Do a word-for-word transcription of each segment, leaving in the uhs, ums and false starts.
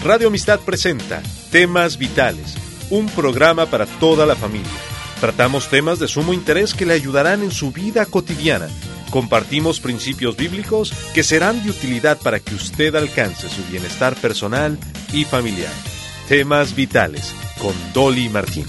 Radio Amistad presenta Temas Vitales, un programa para toda la familia. Tratamos temas de sumo interés que le ayudarán en su vida cotidiana. Compartimos principios bíblicos que serán de utilidad para que usted alcance su bienestar personal y familiar. Temas Vitales, con Dolly Martín.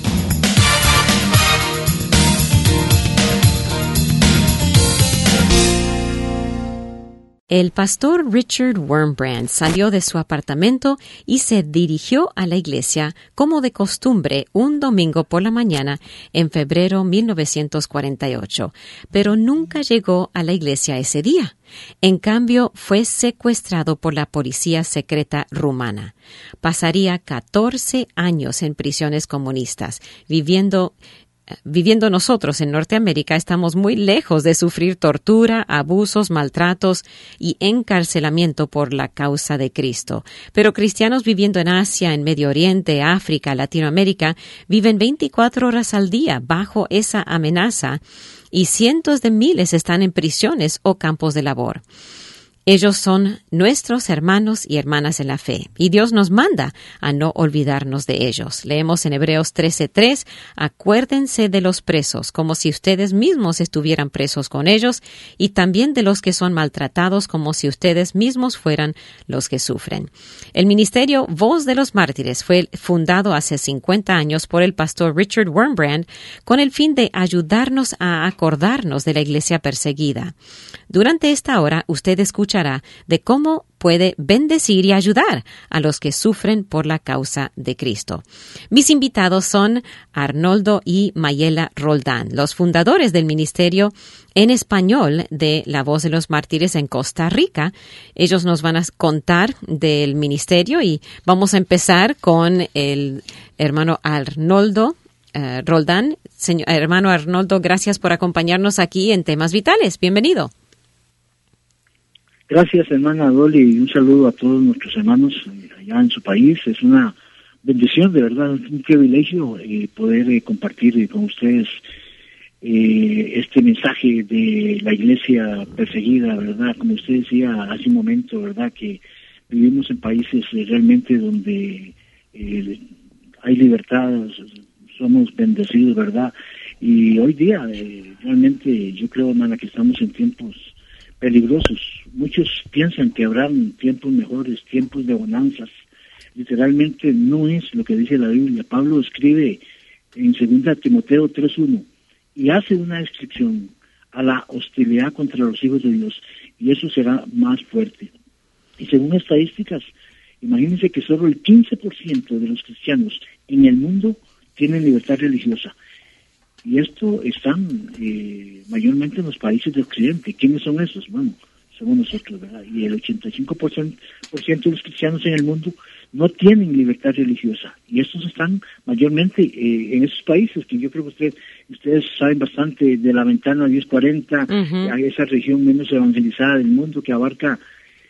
El pastor Richard Wurmbrand salió de su apartamento y se dirigió a la iglesia como de costumbre un domingo por la mañana en febrero de mil novecientos cuarenta y ocho, pero nunca llegó a la iglesia ese día. En cambio, fue secuestrado por la policía secreta rumana. Pasaría catorce años en prisiones comunistas, viviendo Viviendo nosotros en Norteamérica, estamos muy lejos de sufrir tortura, abusos, maltratos y encarcelamiento por la causa de Cristo. Pero cristianos viviendo en Asia, en Medio Oriente, África, Latinoamérica, viven veinticuatro horas al día bajo esa amenaza y cientos de miles están en prisiones o campos de labor. Ellos son nuestros hermanos y hermanas en la fe, y Dios nos manda a no olvidarnos de ellos. Leemos en Hebreos trece tres, acuérdense de los presos, como si ustedes mismos estuvieran presos con ellos, y también de los que son maltratados, como si ustedes mismos fueran los que sufren. El ministerio Voz de los Mártires fue fundado hace cincuenta años por el pastor Richard Wurmbrand con el fin de ayudarnos a acordarnos de la iglesia perseguida. Durante esta hora, usted escucha de cómo puede bendecir y ayudar a los que sufren por la causa de Cristo. Mis invitados son Arnoldo y Mayela Roldán, los fundadores del ministerio en español de La Voz de los Mártires en Costa Rica. Ellos nos van a contar del ministerio y vamos a empezar con el hermano Arnoldo uh, Roldán. Señor, hermano Arnoldo, gracias por acompañarnos aquí en Temas Vitales. Bienvenido. Gracias, hermana Dolly, y un saludo a todos nuestros hermanos allá en su país. Es una bendición, de verdad, es un privilegio eh, poder eh, compartir eh, con ustedes eh, este mensaje de la iglesia perseguida, ¿verdad? Como usted decía hace un momento, ¿verdad? Que vivimos en países eh, realmente donde eh, hay libertad, somos bendecidos, ¿verdad? Y hoy día, eh, realmente, yo creo, hermana, que estamos en tiempos peligrosos. Muchos piensan que habrán tiempos mejores, tiempos de bonanzas. Literalmente no es lo que dice la Biblia. Pablo escribe en segunda Timoteo tres uno y hace una descripción a la hostilidad contra los hijos de Dios, y eso será más fuerte. Y según estadísticas, imagínense que solo el quince por ciento de los cristianos en el mundo tienen libertad religiosa. Y esto están eh, mayormente en los países de Occidente. ¿Quiénes son esos? Bueno, somos nosotros, ¿verdad? Y el ochenta y cinco por ciento de los cristianos en el mundo no tienen libertad religiosa. Y estos están mayormente eh, en esos países que yo creo que usted, ustedes saben bastante de la ventana diez cuarenta, uh-huh. Hay esa región menos evangelizada del mundo que abarca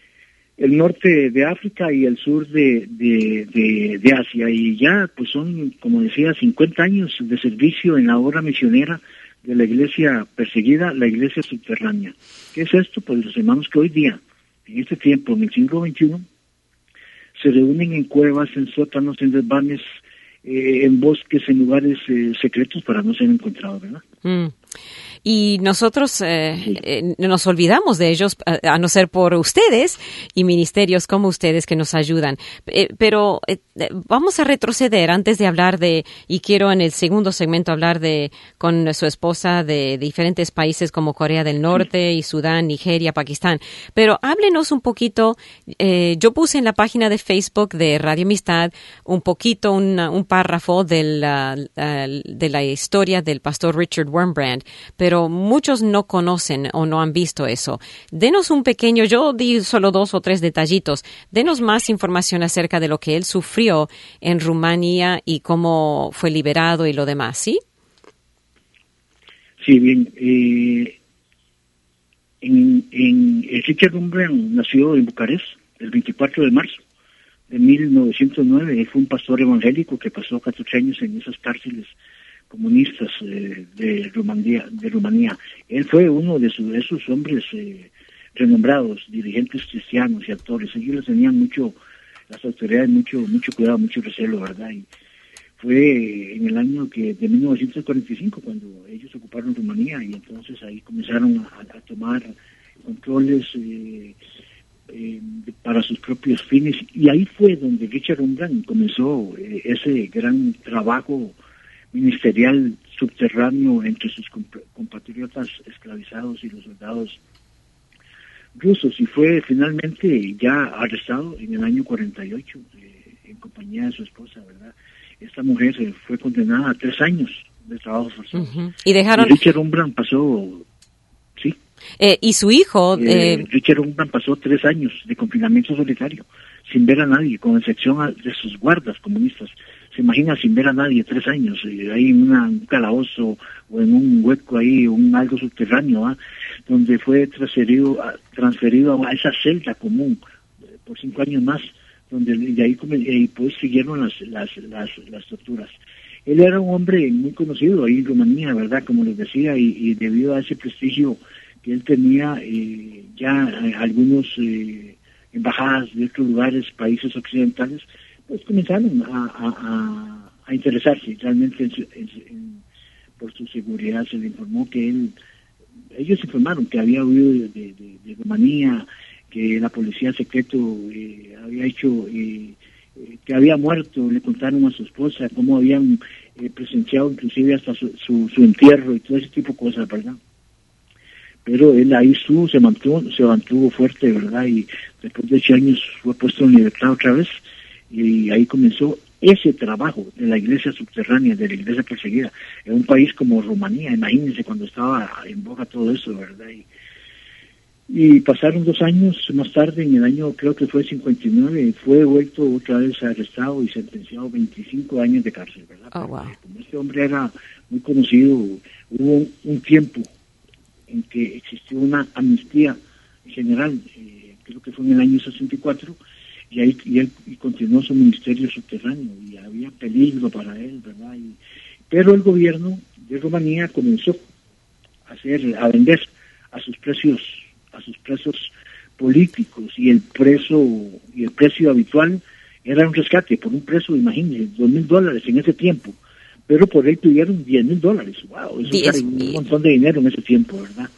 el norte de África y el sur de, de, de, de Asia, y ya pues son, como decía, cincuenta años de servicio en la obra misionera de la iglesia perseguida, la iglesia subterránea. ¿Qué es esto? Pues los hermanos que hoy día, en este tiempo, en el siglo veintiuno, se reúnen en cuevas, en sótanos, en desvanes, eh, en bosques, en lugares eh, secretos para no ser encontrados, ¿verdad? Mm. Y nosotros eh, eh, nos olvidamos de ellos, a, a no ser por ustedes y ministerios como ustedes que nos ayudan. Eh, pero eh, vamos a retroceder antes de hablar de, y quiero en el segundo segmento hablar de con su esposa de diferentes países como Corea del Norte y Sudán, Nigeria, Pakistán. Pero háblenos un poquito, eh, yo puse en la página de Facebook de Radio Amistad un poquito, una, un párrafo de la, de la historia del pastor Richard Wurmbrand, pero muchos no conocen o no han visto eso. Denos un pequeño, yo di solo dos o tres detallitos, denos más información acerca de lo que él sufrió en Rumanía y cómo fue liberado y lo demás, ¿sí? Sí, bien. Eh, en, en, Richard Wurmbrand nació en Bucarest el veinticuatro de marzo de mil novecientos nueve. Él fue un pastor evangélico que pasó catorce años en esas cárceles comunistas eh, de Rumanía, de Rumanía. Él fue uno de, su, de esos hombres eh, renombrados, dirigentes cristianos y actores. Ellos les tenían mucho las autoridades mucho mucho cuidado, mucho recelo, ¿verdad? Y fue en el año que de mil novecientos cuarenta y cinco cuando ellos ocuparon Rumanía, y entonces ahí comenzaron a, a tomar controles eh, eh, para sus propios fines, y ahí fue donde Richard Wurmbrand comenzó eh, ese gran trabajo ministerial subterráneo entre sus comp- compatriotas esclavizados y los soldados rusos, y fue finalmente ya arrestado en el año cuarenta y ocho eh, en compañía de su esposa, ¿verdad? Esta mujer eh, fue condenada a tres años de trabajo forzado. Uh-huh. Y dejaron... Y Richard Wurmbrand pasó, sí. Eh, y su hijo... Eh, eh... Richard Wurmbrand pasó tres años de confinamiento solitario, sin ver a nadie, con excepción a, de sus guardas comunistas. Se imagina sin ver a nadie, tres años, eh, ahí en una, un calabozo o en un hueco ahí, un algo subterráneo, ¿eh? Donde fue transferido a, transferido a esa celda común eh, por cinco años más, donde de ahí y pues siguieron las, las las las torturas. Él era un hombre muy conocido ahí en Rumanía, ¿verdad? Como les decía, y, y debido a ese prestigio que él tenía, eh, ya eh, algunos eh, embajadas de otros lugares, países occidentales, pues comenzaron a, a, a, a interesarse realmente en su, en, en, por su seguridad. Se le informó que él, ellos informaron que había huido de, de, de, de Rumanía, que la policía secreto eh, había hecho, eh, eh, que había muerto. Le contaron a su esposa cómo habían eh, presenciado inclusive hasta su, su, su entierro y todo ese tipo de cosas, ¿verdad? Pero él ahí su, se mantuvo, se mantuvo fuerte, ¿verdad? Y después de ocho años fue puesto en libertad otra vez, y ahí comenzó ese trabajo de la iglesia subterránea, de la iglesia perseguida, en un país como Rumanía. Imagínense cuando estaba en boga todo eso, ¿verdad? Y, y pasaron dos años más tarde, en el año creo que fue cincuenta y nueve, fue vuelto otra vez arrestado y sentenciado a veinticinco años de cárcel, ¿verdad? Oh, wow. Como este hombre era muy conocido, hubo un tiempo en que existió una amnistía general, eh, creo que fue en el año sesenta y cuatro, y ahí y él y continuó su ministerio subterráneo, y había peligro para él, ¿verdad? Y, pero el gobierno de Rumanía comenzó a hacer, a vender a sus precios, a sus presos políticos, y el preso y el precio habitual era un rescate por un preso, imagínense, dos mil dólares en ese tiempo, pero por él pidieron diez mil dólares. Wow, eso era un montón de dinero en ese tiempo, ¿verdad?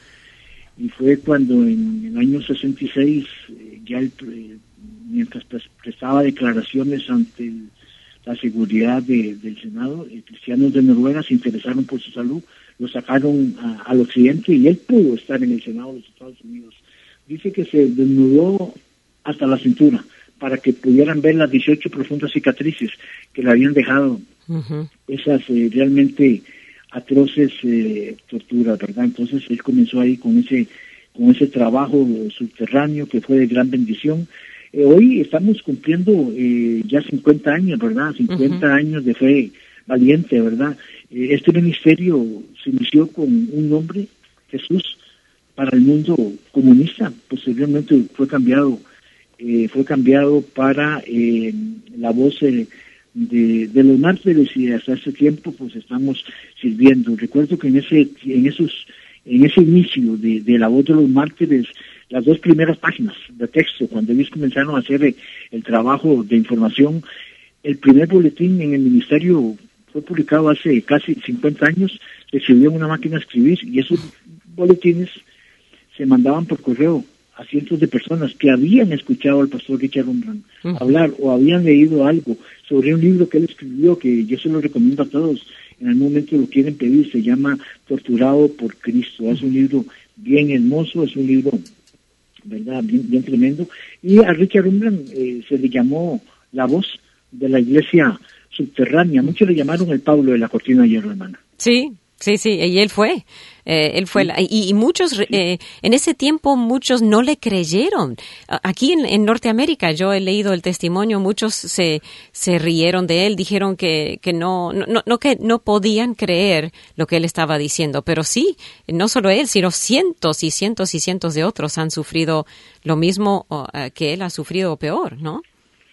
Y fue cuando en el año sesenta y seis, eh, ya el, eh, mientras prestaba declaraciones ante el, la seguridad de, del Senado, eh, cristianos de Noruega se interesaron por su salud, lo sacaron a, al occidente, y él pudo estar en el Senado de los Estados Unidos. Dice que se desnudó hasta la cintura para que pudieran ver las dieciocho profundas cicatrices que le habían dejado uh-huh. esas eh, realmente atroces eh, torturas, ¿verdad? Entonces él comenzó ahí con ese con ese trabajo subterráneo que fue de gran bendición. Eh, hoy estamos cumpliendo eh, ya cincuenta años, ¿verdad? cincuenta uh-huh. años de fe valiente, ¿verdad? Eh, este ministerio se inició con un nombre, Jesús, para el mundo comunista. Posteriormente fue cambiado eh, fue cambiado para eh, la voz eh, de, de los mártires, y hasta ese tiempo pues estamos sirviendo. Recuerdo que en ese en esos en ese inicio de, de la voz de los mártires, las dos primeras páginas de texto, cuando ellos comenzaron a hacer el trabajo de información, el primer boletín en el ministerio fue publicado hace casi cincuenta años, se escribió en una máquina de escribir, y esos boletines se mandaban por correo a cientos de personas que habían escuchado al pastor Richard Wurmbrand uh-huh. hablar, o habían leído algo sobre un libro que él escribió, que yo se lo recomiendo a todos, en algún momento lo quieren pedir, se llama Torturado por Cristo. Uh-huh. Es un libro bien hermoso, es un libro, ¿verdad?, bien, bien tremendo, y a Richard Wurmbrand eh, se le llamó la voz de la iglesia subterránea. Muchos le llamaron el Pablo de la cortina de hierro, hermana. Sí, sí, sí, y él fue. Eh, él fue, sí. la, y, y muchos, sí. eh, en ese tiempo muchos no le creyeron. Aquí en, en Norteamérica, yo he leído el testimonio, muchos se, se rieron de él, dijeron que, que no, no, no, que no podían creer lo que él estaba diciendo, pero sí, no solo él, sino cientos y cientos y cientos de otros han sufrido lo mismo uh, que él ha sufrido o peor, ¿no?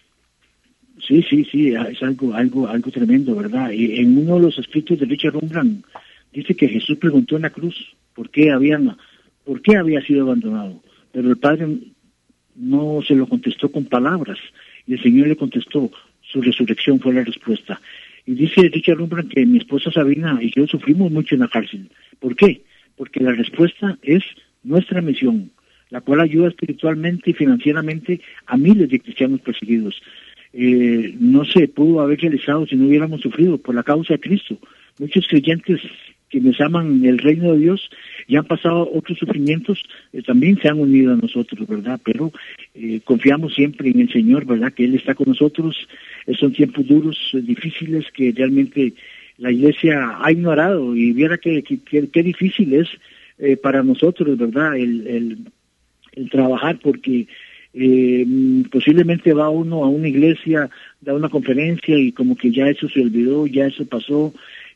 Sí, sí, sí, es algo, algo, algo tremendo, ¿verdad? Y en uno de los escritos de Richard Wurmbrand dice que Jesús preguntó en la cruz por qué habían, por qué había sido abandonado, pero el Padre no se lo contestó con palabras. Y el Señor le contestó, su resurrección fue la respuesta. Y dice Richard Wurmbrand que mi esposa Sabina y yo sufrimos mucho en la cárcel. ¿Por qué? Porque la respuesta es nuestra misión, la cual ayuda espiritualmente y financieramente a miles de cristianos perseguidos. Eh, no se pudo haber realizado si no hubiéramos sufrido por la causa de Cristo. Muchos creyentes quienes aman el reino de Dios y han pasado otros sufrimientos, eh, también se han unido a nosotros, ¿verdad? Pero eh, confiamos siempre en el Señor, ¿verdad? Que Él está con nosotros. Eh, son tiempos duros, eh, difíciles, que realmente la Iglesia ha ignorado, y viera que, que, que, que difícil es eh, para nosotros, ¿verdad? El, el, el trabajar, porque eh, posiblemente va uno a una iglesia, da una conferencia y como que ya eso se olvidó, ya eso pasó.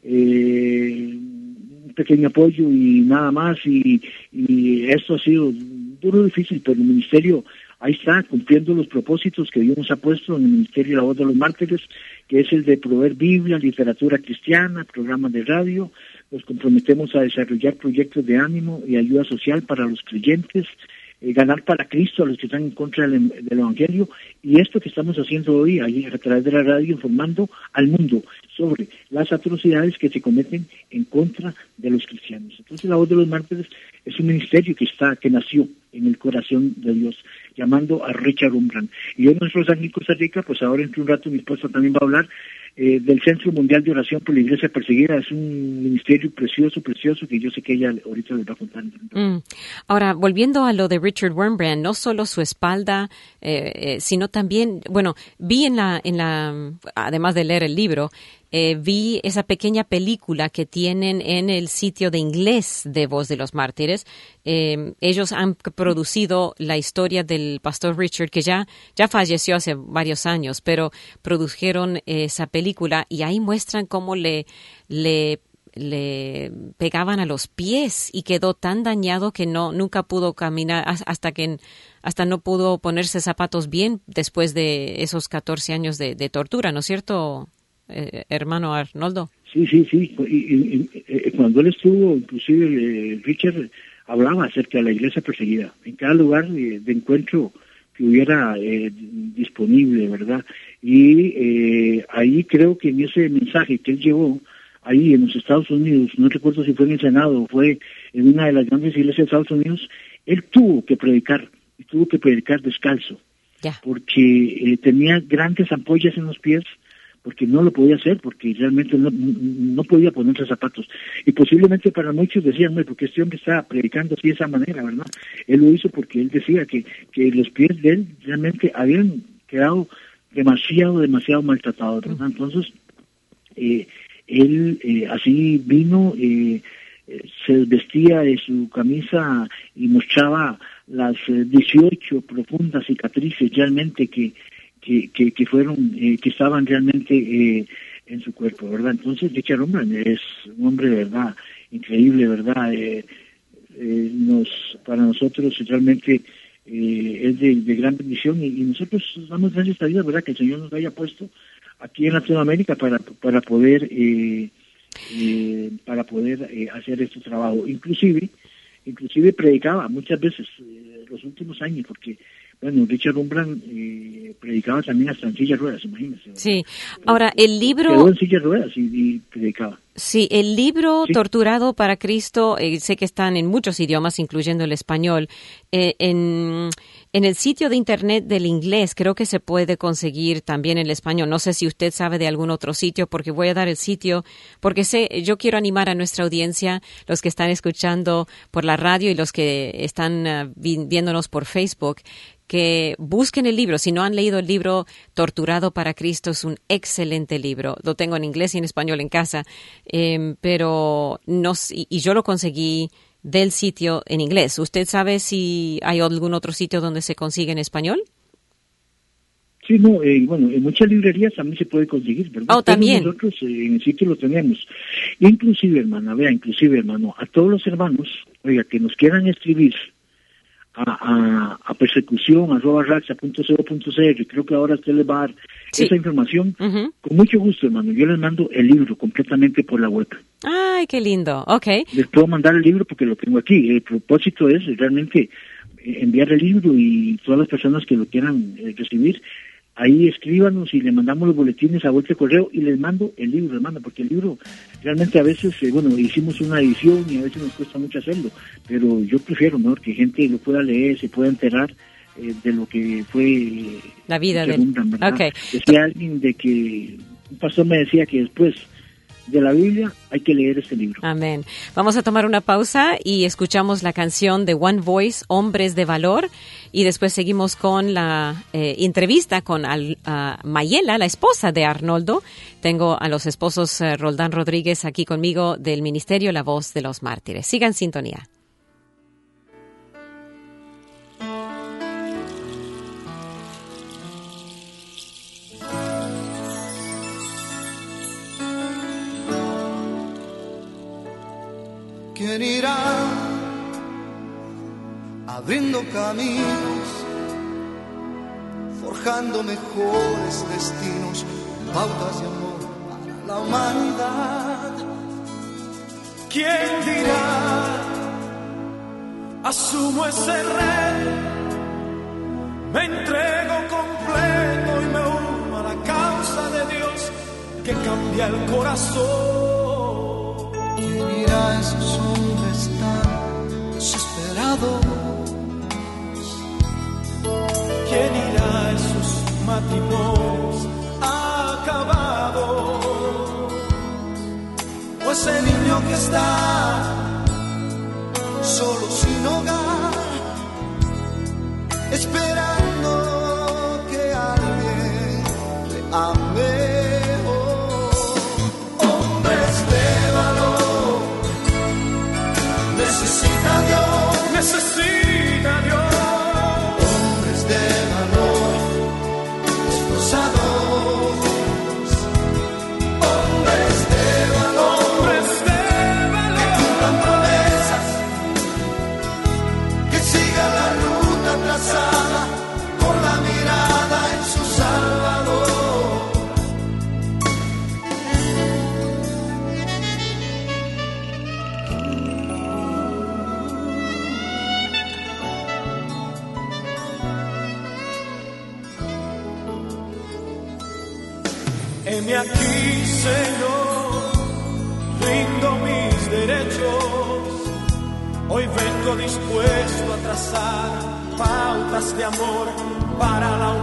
Eh, un pequeño apoyo y nada más, y, y esto ha sido duro, difícil, pero el ministerio ahí está, cumpliendo los propósitos que Dios nos ha puesto en el Ministerio de la Voz de los Mártires, que es el de proveer Biblia, literatura cristiana, programas de radio. Nos comprometemos a desarrollar proyectos de ánimo y ayuda social para los creyentes, eh, ganar para Cristo a los que están en contra del, del Evangelio, y esto que estamos haciendo hoy ahí a través de la radio, informando al mundo sobre las atrocidades que se cometen en contra de los cristianos. Entonces la Voz de los Mártires es un ministerio que está, que nació en el corazón de Dios, llamando a Richard Wurmbrand. Y yo, nosotros aquí en Costa Rica, pues ahora entre un rato mi esposa también va a hablar eh, del Centro Mundial de Oración por la Iglesia Perseguida. Es un ministerio precioso, precioso, que yo sé que ella ahorita les va a contar. Mm. Ahora, volviendo a lo de Richard Wurmbrand, no solo su espalda, eh, eh, sino también, bueno, vi en la, en la, además de leer el libro, Eh, vi esa pequeña película que tienen en el sitio de inglés de Voz de los Mártires. Eh, ellos han producido la historia del pastor Richard, que ya, ya falleció hace varios años, pero produjeron esa película y ahí muestran cómo le, le, le pegaban a los pies y quedó tan dañado que no, nunca pudo caminar hasta que hasta no pudo ponerse zapatos bien después de esos catorce años de, de tortura, ¿no es cierto, Eh, hermano Arnoldo? Sí, sí, sí. Y, y, y, cuando él estuvo, inclusive eh, Richard hablaba acerca de la iglesia perseguida. En cada lugar eh, de encuentro que hubiera eh, disponible, ¿verdad? Y eh, ahí creo que en ese mensaje que él llevó, ahí en los Estados Unidos, no recuerdo si fue en el Senado o fue en una de las grandes iglesias de Estados Unidos, él tuvo que predicar, y tuvo que predicar descalzo, yeah. porque eh, tenía grandes ampollas en los pies, porque no lo podía hacer, porque realmente no, no podía ponerse zapatos. Y posiblemente para muchos decían, no, porque este hombre está predicando así de esa manera, ¿verdad? Él lo hizo porque él decía que, que los pies de él realmente habían quedado demasiado, demasiado maltratados, ¿verdad? Entonces, eh, él eh, así vino, eh, se desvestía de su camisa y mostraba las eh, dieciocho profundas cicatrices realmente que Que, que, que fueron, eh, que estaban realmente eh, en su cuerpo, ¿verdad? Entonces Richard Wurmbrand es un hombre de verdad increíble, ¿verdad? Eh, eh, nos, para nosotros realmente eh, es de, de gran bendición, y, y nosotros damos gracias a Dios, ¿verdad? Que el Señor nos haya puesto aquí en Latinoamérica para, para poder eh, eh, para poder eh, hacer este trabajo. Inclusive, inclusive predicaba muchas veces eh, los últimos años, porque bueno, Richard Wurmbrand eh, predicaba también hasta en silla de ruedas, imagínense. Sí, ahora el libro... Quedó en silla de ruedas y, y predicaba. Sí, el libro ¿Sí? Torturado para Cristo, eh, sé que están en muchos idiomas, incluyendo el español. Eh, en, en el sitio de internet del inglés creo que se puede conseguir también en el español. No sé si usted sabe de algún otro sitio, porque voy a dar el sitio, porque sé, yo quiero animar a nuestra audiencia, los que están escuchando por la radio y los que están uh, viéndonos por Facebook, que busquen el libro. Si no han leído el libro Torturado para Cristo, es un excelente libro. Lo tengo en inglés y en español en casa, eh, pero no, y, y yo lo conseguí del sitio en inglés. ¿Usted sabe si hay algún otro sitio donde se consigue en español? Sí, no, eh, bueno, en muchas librerías también se puede conseguir, ¿verdad? Oh, también. Pero nosotros eh, en el sitio lo tenemos. Inclusive, hermana, vea, inclusive, hermano, a todos los hermanos, oiga, que nos quieran escribir a, a, a persecución arroba raxa punto co punto c r, creo que ahora usted les va a dar sí. esa información. Uh-huh. Con mucho gusto, hermano, yo les mando el libro completamente por la web. Ay, qué lindo, okay. Les puedo mandar el libro porque lo tengo aquí. El propósito es realmente enviar el libro, y todas las personas que lo quieran eh, recibir, ahí escríbanos y le mandamos los boletines a vuelta de correo y les mando el libro, les mando, porque el libro realmente a veces, eh, bueno, hicimos una edición y a veces nos cuesta mucho hacerlo, pero yo prefiero, ¿no?, que gente lo pueda leer, se pueda enterar eh, de lo que fue la vida de él. Okay. Decía alguien de que, un pastor me decía que después de la Biblia hay que leer este libro. Amén. Vamos a tomar una pausa y escuchamos la canción de One Voice, Hombres de Valor, y después seguimos con la eh, entrevista con Al, uh, Mayela, la esposa de Arnoldo. Tengo a los esposos uh, Roldán Rodríguez aquí conmigo del Ministerio La Voz de los Mártires. Sigan en sintonía. ¿Quién irá abriendo caminos, forjando mejores destinos, pautas de amor para la humanidad? ¿Quién dirá, asumo ese reto, me entrego completo y me uno a la causa de Dios que cambia el corazón? ¿Quién irá a esos hombres tan desesperados? ¿Quién irá a esos matrimonios acabados? O ese niño que está solo sin hogar, esperando que alguien le ame. Necesita Dios, necesita Dios, hombres de valor, esforzados, hombres de valor, hombres de valor, que cumplan promesas, que sigan la ruta trazada, con la mirada en su Salvador. Heme aquí, Señor, rindo mis derechos. Hoy vengo dispuesto a trazar pautas de amor para la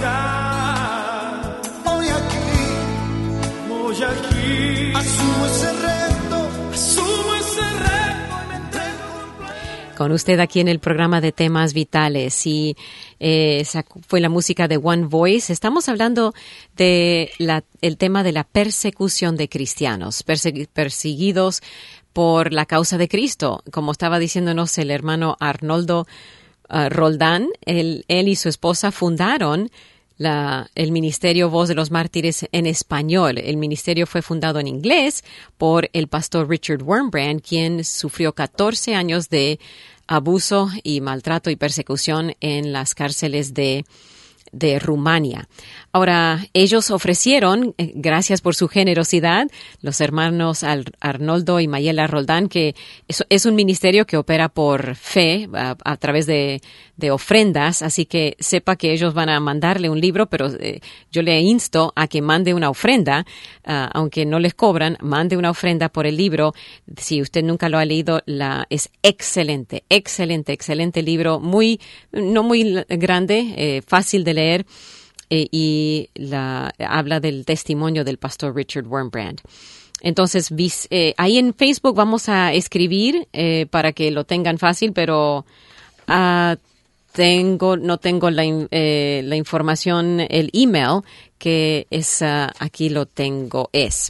humanidad. Hoy aquí, hoy aquí, asumo ese reto, asumo ese reto y me entrego. Con usted aquí en el programa de Temas Vitales, y eh, esa fue la música de One Voice. Estamos hablando de la, el tema de la persecución de cristianos, persegu- perseguidos por la causa de Cristo. Como estaba diciéndonos el hermano Arnoldo uh, Roldán, él, él y su esposa fundaron La, el Ministerio Voz de los Mártires en español. El ministerio fue fundado en inglés por el pastor Richard Wurmbrand, quien sufrió catorce años de abuso y maltrato y persecución en las cárceles de de Rumania. Ahora, ellos ofrecieron, eh, gracias por su generosidad, los hermanos Ar- Arnoldo y Mayela Roldán, que es, es un ministerio que opera por fe a, a través de, de ofrendas, así que sepa que ellos van a mandarle un libro, pero eh, yo le insto a que mande una ofrenda, uh, aunque no les cobran, mande una ofrenda por el libro. Si usted nunca lo ha leído, la, es excelente, excelente, excelente libro, muy, no muy grande, eh, fácil de leer, eh, y la, habla del testimonio del pastor Richard Wurmbrand. Entonces, vis, eh, ahí en Facebook vamos a escribir eh, para que lo tengan fácil, pero uh, tengo no tengo la, eh, la información, el email, que es, uh, aquí lo tengo, es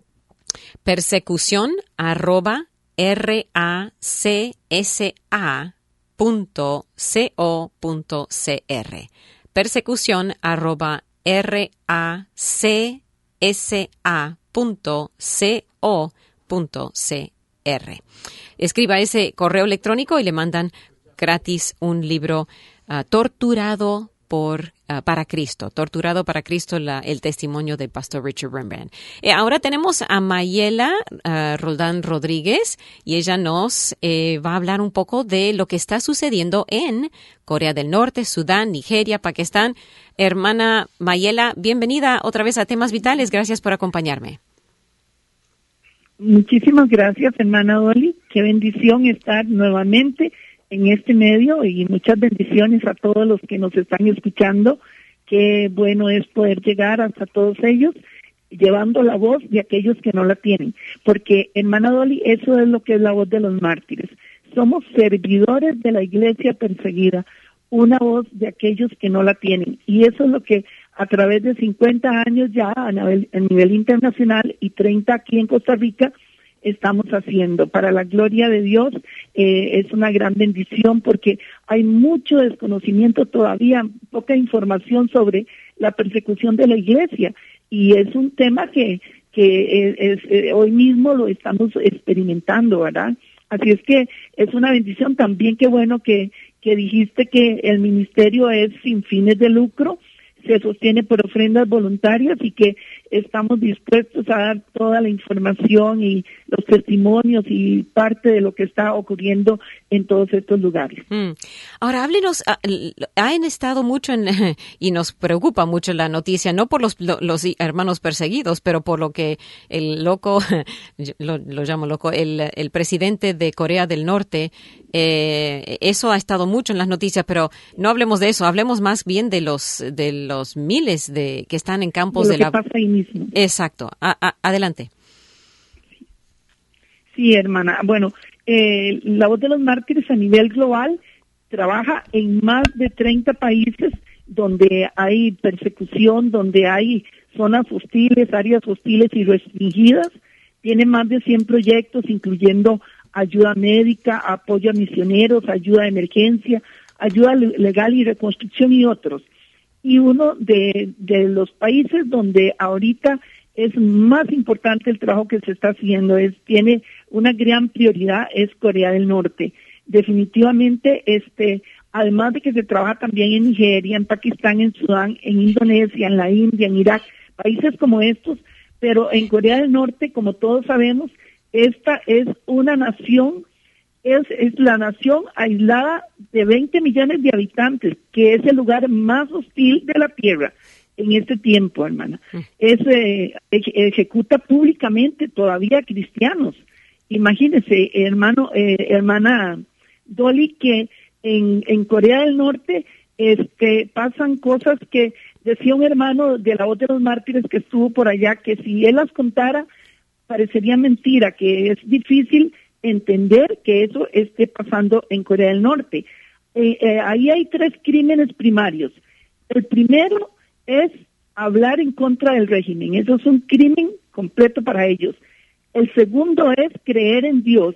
persecución arroba r a c s a punto co punto c r. Persecución arroba r a c s a punto co punto c r. Escriba ese correo electrónico y le mandan gratis un libro uh, torturado por uh, para Cristo, torturado para Cristo, la, el testimonio del pastor Richard Wurmbrand. Eh, ahora tenemos a Mayela uh, Roldán Rodríguez y ella nos eh, va a hablar un poco de lo que está sucediendo en Corea del Norte, Sudán, Nigeria, Pakistán. Hermana Mayela, bienvenida otra vez a Temas Vitales. Gracias por acompañarme. Muchísimas gracias, hermana Dolly. Qué bendición estar nuevamente en este medio y muchas bendiciones a todos los que nos están escuchando. Qué bueno es poder llegar hasta todos ellos, llevando la voz de aquellos que no la tienen. Porque, hermana Dolly, eso es lo que es la voz de los mártires. Somos servidores de la iglesia perseguida, una voz de aquellos que no la tienen. Y eso es lo que a través de cincuenta años ya a nivel, a nivel internacional y treinta aquí en Costa Rica estamos haciendo. Para la gloria de Dios eh, es una gran bendición porque hay mucho desconocimiento todavía, poca información sobre la persecución de la iglesia y es un tema que, que es, es, eh, hoy mismo lo estamos experimentando, ¿verdad? Así es que es una bendición también. Qué bueno que, que dijiste que el ministerio es sin fines de lucro, se sostiene por ofrendas voluntarias y que estamos dispuestos a dar toda la información y los testimonios y parte de lo que está ocurriendo en todos estos lugares. Mm. Ahora, háblenos, han estado mucho en, y nos preocupa mucho la noticia, no por los, los hermanos perseguidos, pero por lo que el loco, lo, lo llamo loco, el, el presidente de Corea del Norte, eh, eso ha estado mucho en las noticias, pero no hablemos de eso, hablemos más bien de los, de los miles de que están en campos de, de la... pasa ahí mismo. Exacto. A, a, adelante. Sí, hermana. Bueno, eh, la voz de los mártires a nivel global trabaja en más de treinta países donde hay persecución, donde hay zonas hostiles, áreas hostiles y restringidas. Tiene más de cien proyectos, incluyendo ayuda médica, apoyo a misioneros, ayuda de emergencia, ayuda legal y reconstrucción y otros. Y uno de, de los países donde ahorita es más importante el trabajo que se está haciendo, es tiene una gran prioridad, es Corea del Norte. Definitivamente, este, además de que se trabaja también en Nigeria, en Pakistán, en Sudán, en Indonesia, en la India, en Irak, países como estos, pero en Corea del Norte, como todos sabemos, esta es una nación Es, es la nación aislada de veinte millones de habitantes, que es el lugar más hostil de la tierra en este tiempo, hermana. Es, eh, ejecuta públicamente todavía cristianos. Imagínese, hermano, eh, hermana Dolly, que en, en Corea del Norte este, pasan cosas que decía un hermano de la voz de los mártires que estuvo por allá, que si él las contara, parecería mentira, que es difícil entender que eso esté pasando en Corea del Norte. Eh, eh, ahí hay tres crímenes primarios. El primero es hablar en contra del régimen. Eso es un crimen completo para ellos. El segundo es creer en Dios.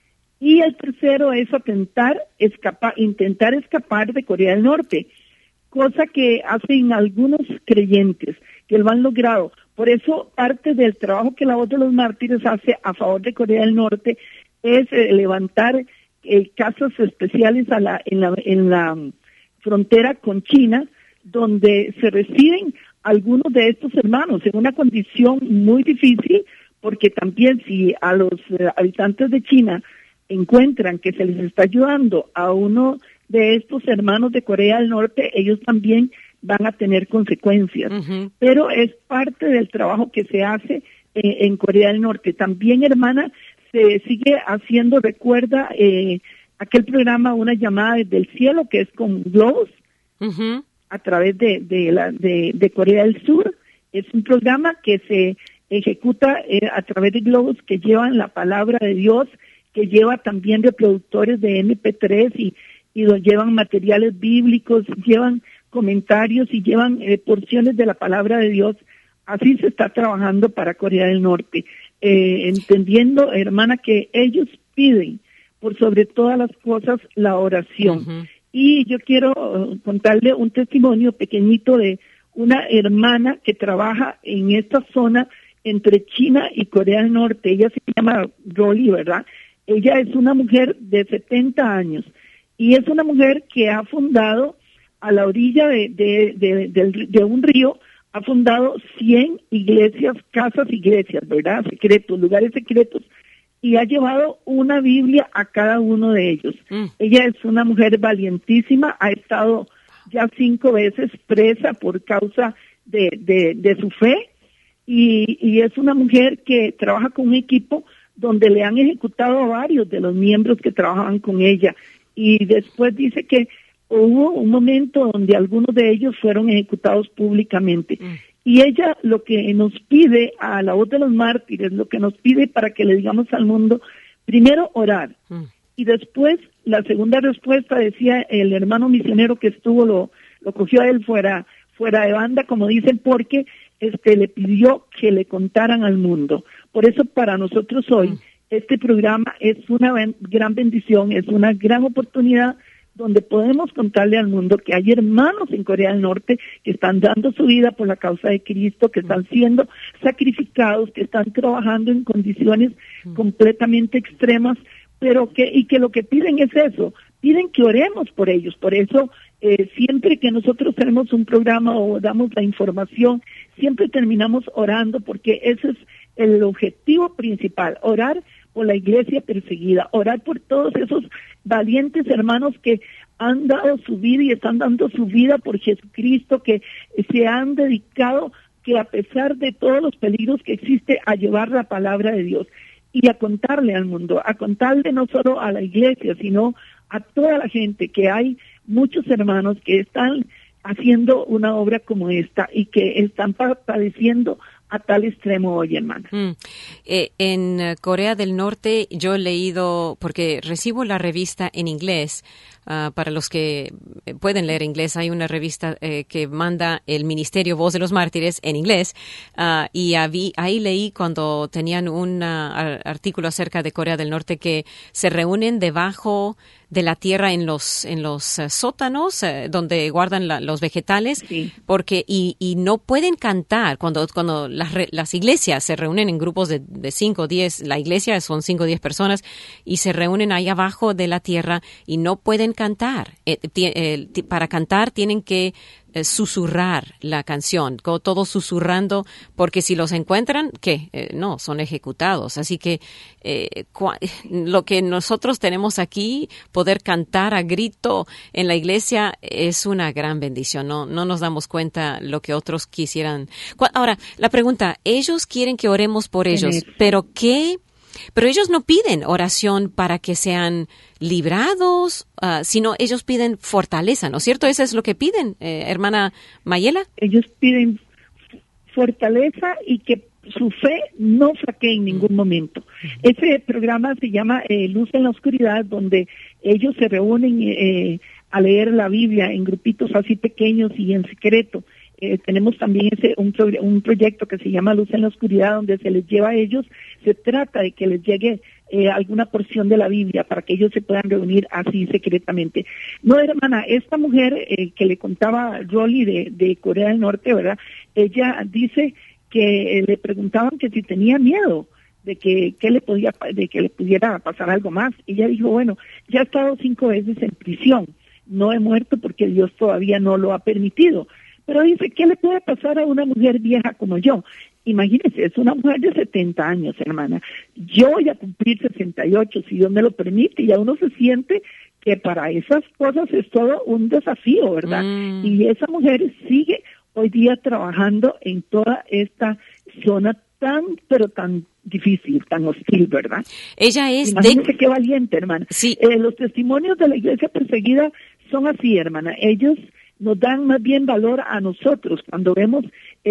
Y el tercero es atentar, escapar, intentar escapar de Corea del Norte, cosa que hacen algunos creyentes que lo han logrado. Por eso parte del trabajo que la voz de los mártires hace a favor de Corea del Norte es eh, levantar eh, casos especiales a la, en, la, en la frontera con China, donde se reciben algunos de estos hermanos en una condición muy difícil, porque también si a los eh, habitantes de China encuentran que se les está ayudando a uno de estos hermanos de Corea del Norte, ellos también van a tener consecuencias. Uh-huh. Pero es parte del trabajo que se hace eh, en Corea del Norte. También, hermana, se sigue haciendo, recuerda eh, aquel programa Una llamada desde el cielo, que es con globos, uh-huh. a través de, de, la, de, de Corea del Sur. Es un programa que se ejecuta eh, a través de globos que llevan la palabra de Dios, que lleva también reproductores de eme pe tres y, y los llevan materiales bíblicos, llevan comentarios y llevan eh, porciones de la palabra de Dios. Así se está trabajando para Corea del Norte. Eh, entendiendo, hermana, que ellos piden por sobre todas las cosas la oración. Uh-huh. Y yo quiero uh, contarle un testimonio pequeñito de una hermana que trabaja en esta zona entre China y Corea del Norte. Ella se llama Rolly, ¿verdad? Ella es una mujer de setenta años y es una mujer que ha fundado a la orilla de, de, de, de, de un río, ha fundado cien iglesias, casas iglesias, ¿verdad? Secretos, lugares secretos, y ha llevado una Biblia a cada uno de ellos. Mm. Ella es una mujer valientísima, ha estado ya cinco veces presa por causa de, de, de su fe, y, y es una mujer que trabaja con un equipo donde le han ejecutado a varios de los miembros que trabajaban con ella, y después dice que hubo un momento donde algunos de ellos fueron ejecutados públicamente. Mm. Y ella lo que nos pide a la voz de los mártires, lo que nos pide para que le digamos al mundo, primero orar. Mm. Y después, la segunda respuesta, decía el hermano misionero que estuvo, lo, lo cogió a él fuera, fuera de banda, como dicen, porque este le pidió que le contaran al mundo. Por eso para nosotros hoy, mm. este programa es una ben- gran bendición, es una gran oportunidad donde podemos contarle al mundo que hay hermanos en Corea del Norte que están dando su vida por la causa de Cristo, que están siendo sacrificados, que están trabajando en condiciones mm. completamente extremas, pero que y que lo que piden es eso, piden que oremos por ellos. Por eso eh, siempre que nosotros tenemos un programa o damos la información, siempre terminamos orando, porque ese es el objetivo principal, orar por la iglesia perseguida, orar por todos esos valientes hermanos que han dado su vida y están dando su vida por Jesucristo, que se han dedicado, que a pesar de todos los peligros que existe, a llevar la palabra de Dios y a contarle al mundo, a contarle no solo a la iglesia, sino a toda la gente, que hay muchos hermanos que están haciendo una obra como esta y que están padeciendo a tal extremo hoy, hermana. Mm. Eh, en Corea del Norte yo he leído, porque recibo la revista en inglés, uh, para los que pueden leer inglés, hay una revista eh, que manda el Ministerio Voz de los Mártires en inglés, uh, y habí, ahí leí cuando tenían un uh, artículo acerca de Corea del Norte que se reúnen debajo de la tierra en los en los uh, sótanos uh, donde guardan la, los vegetales, sí. porque y, y no pueden cantar cuando cuando las re, las iglesias se reúnen en grupos de de cinco o diez, la iglesia son cinco o diez personas y se reúnen ahí abajo de la tierra y no pueden cantar. Eh, t- eh, t- para cantar tienen que Eh, susurrar la canción, todos susurrando, porque si los encuentran, ¿qué? Eh, no, son ejecutados. Así que eh, cua- lo que nosotros tenemos aquí, poder cantar a grito en la iglesia, es una gran bendición. No, no nos damos cuenta lo que otros quisieran. Ahora, la pregunta, ellos quieren que oremos por ellos, pero ¿qué? Pero ellos no piden oración para que sean librados, uh, sino ellos piden fortaleza, ¿no es cierto? Eso es lo que piden, eh, hermana Mayela. Ellos piden fortaleza y que su fe no flaquee en ningún momento. Ese programa se llama eh, Luz en la Oscuridad, donde ellos se reúnen eh, a leer la Biblia en grupitos así pequeños y en secreto. Eh, tenemos también ese un, pro, un proyecto que se llama Luz en la Oscuridad, donde se les lleva a ellos, se trata de que les llegue eh, alguna porción de la Biblia para que ellos se puedan reunir así secretamente. No, hermana, esta mujer eh, que le contaba Rolly de, de Corea del Norte, ¿verdad? Ella dice que eh, le preguntaban que si tenía miedo de que, que le podía de que le pudiera pasar algo más. Ella dijo, bueno, ya he estado cinco veces en prisión, no he muerto porque Dios todavía no lo ha permitido. Pero dice, ¿qué le puede pasar a una mujer vieja como yo? Imagínese, es una mujer de setenta años, hermana. Yo voy a cumplir sesenta y ocho, si Dios me lo permite, y ya uno se siente que para esas cosas es todo un desafío, ¿verdad? Mm. Y esa mujer sigue hoy día trabajando en toda esta zona tan, pero tan difícil, tan hostil, ¿verdad? Ella es Imagínese de... qué valiente, hermana. Sí. Eh, los testimonios de la iglesia perseguida son así, hermana. Ellos nos dan más bien valor a nosotros cuando vemos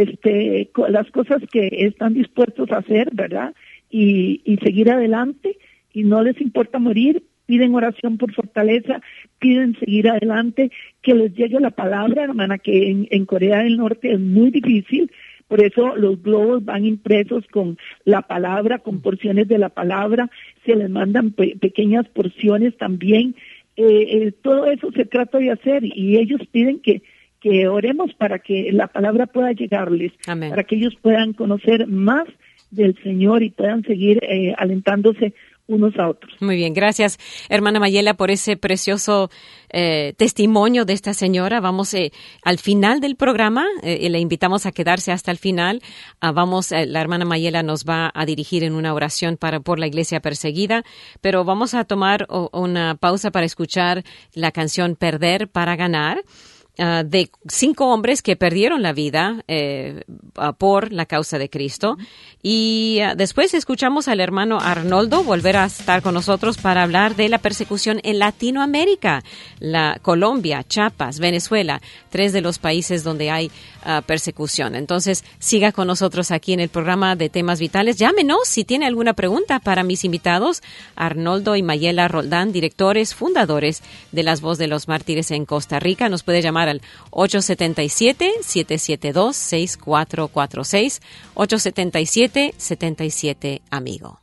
este las cosas que están dispuestos a hacer, ¿verdad? Y, y seguir adelante, y no les importa morir, piden oración por fortaleza, piden seguir adelante, que les llegue la palabra, hermana, que en, en Corea del Norte es muy difícil. Por eso los globos van impresos con la palabra, con porciones de la palabra, se les mandan pe- pequeñas porciones también. Eh, eh, todo eso se trata de hacer, y ellos piden que, que oremos para que la palabra pueda llegarles. Amén. Para que ellos puedan conocer más del Señor y puedan seguir eh, alentándose unos a otros. Muy bien, gracias, hermana Mayela, por ese precioso eh, testimonio de esta señora. Vamos eh, al final del programa, eh, y le invitamos a quedarse hasta el final. Uh, vamos, eh, la hermana Mayela nos va a dirigir en una oración para por la iglesia perseguida, pero vamos a tomar o, una pausa para escuchar la canción Perder para Ganar. Uh, de cinco hombres que perdieron la vida eh, uh, por la causa de Cristo. Y uh, después escuchamos al hermano Arnoldo volver a estar con nosotros para hablar de la persecución en Latinoamérica, la Colombia, Chiapas, Venezuela, tres de los países donde hay uh, persecución. Entonces, siga con nosotros aquí en el programa de Temas Vitales. Llámenos si tiene alguna pregunta para mis invitados, Arnoldo y Mayela Roldán, directores, fundadores de Las Voz de los Mártires en Costa Rica. Nos puede llamar al ocho siete siete, siete siete dos, seis cuatro cuatro seis, ocho siete siete, siete siete, amigo.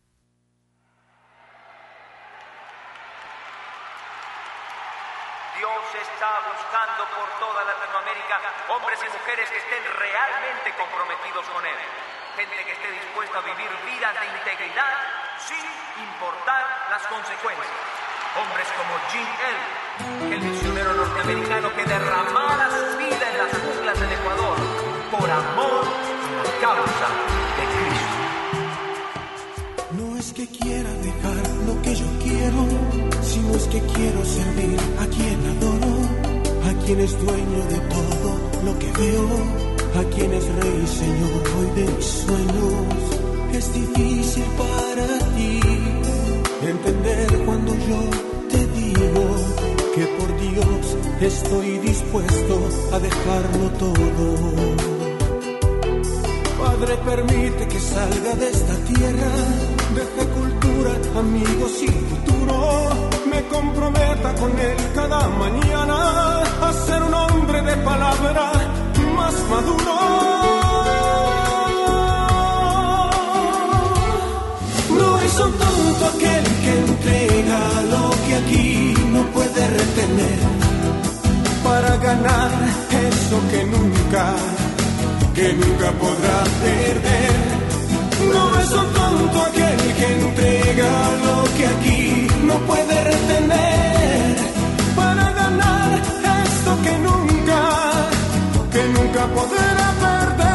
Dios está buscando por toda Latinoamérica hombres y mujeres que estén realmente comprometidos con Él. Gente que esté dispuesta a vivir vidas de integridad sin importar las consecuencias. Hombres como Jim Elliot, el misionero norteamericano que derramara su vida en las junglas del Ecuador por amor a la causa de Cristo. No es que quiera dejar lo que yo quiero, sino es que quiero servir a quien adoro, a quien es dueño de todo lo que veo, a quien es rey y señor hoy de mis sueños. Es difícil para ti entender cuando yo te digo que por Dios estoy dispuesto a dejarlo todo. Padre, permite que salga de esta tierra, deje cultura, amigos y futuro. Me comprometa con Él cada mañana a ser un hombre de palabra más maduro. Son tonto aquel que entrega lo que aquí no puede retener para ganar eso que nunca, que nunca podrá perder. No es un tonto aquel que entrega lo que aquí no puede retener para ganar esto que nunca, que nunca podrá perder.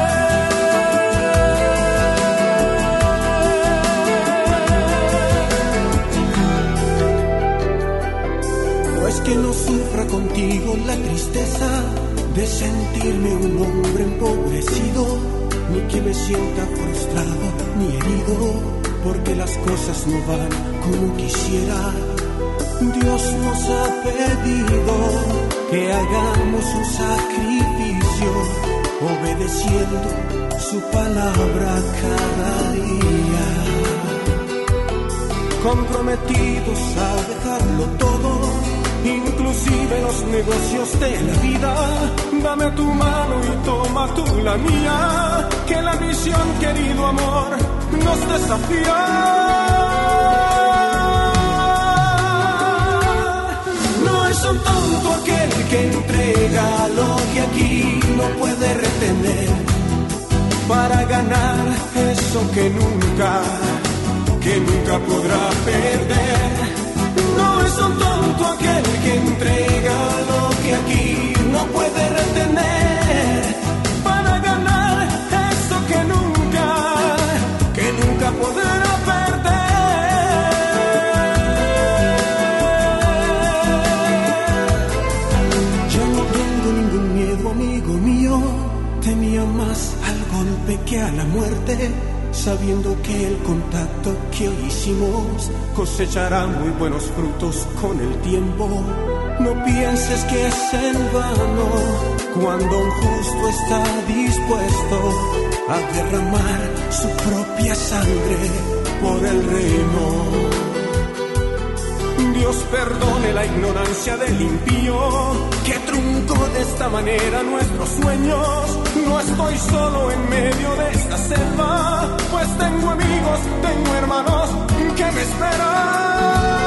Que no sufra contigo la tristeza de sentirme un hombre empobrecido, ni que me sienta frustrado ni herido, porque las cosas no van como quisiera. Dios nos ha pedido que hagamos un sacrificio, obedeciendo su palabra cada día, comprometidos a dejarlo todo, inclusive los negocios de la vida. Dame tu mano y toma tú la mía, que la misión, querido amor, nos desafía. No es un tonto aquel que entrega lo que aquí no puede retener para ganar eso que nunca, que nunca podrá perder. No es un tonto aquel que entrega lo que aquí no puede retener para ganar eso que nunca, que nunca podrá perder. Yo no tengo ningún miedo, amigo mío, temía más al golpe que a la muerte, sabiendo que el contacto que hoy hicimos cosechará muy buenos frutos con el tiempo. No pienses que es en vano cuando un justo está dispuesto a derramar su propia sangre por el reino. Dios perdone la ignorancia del impío que truncó de esta manera nuestros sueños. No estoy solo en medio de esta selva, pues tengo amigos, tengo hermanos que me esperan.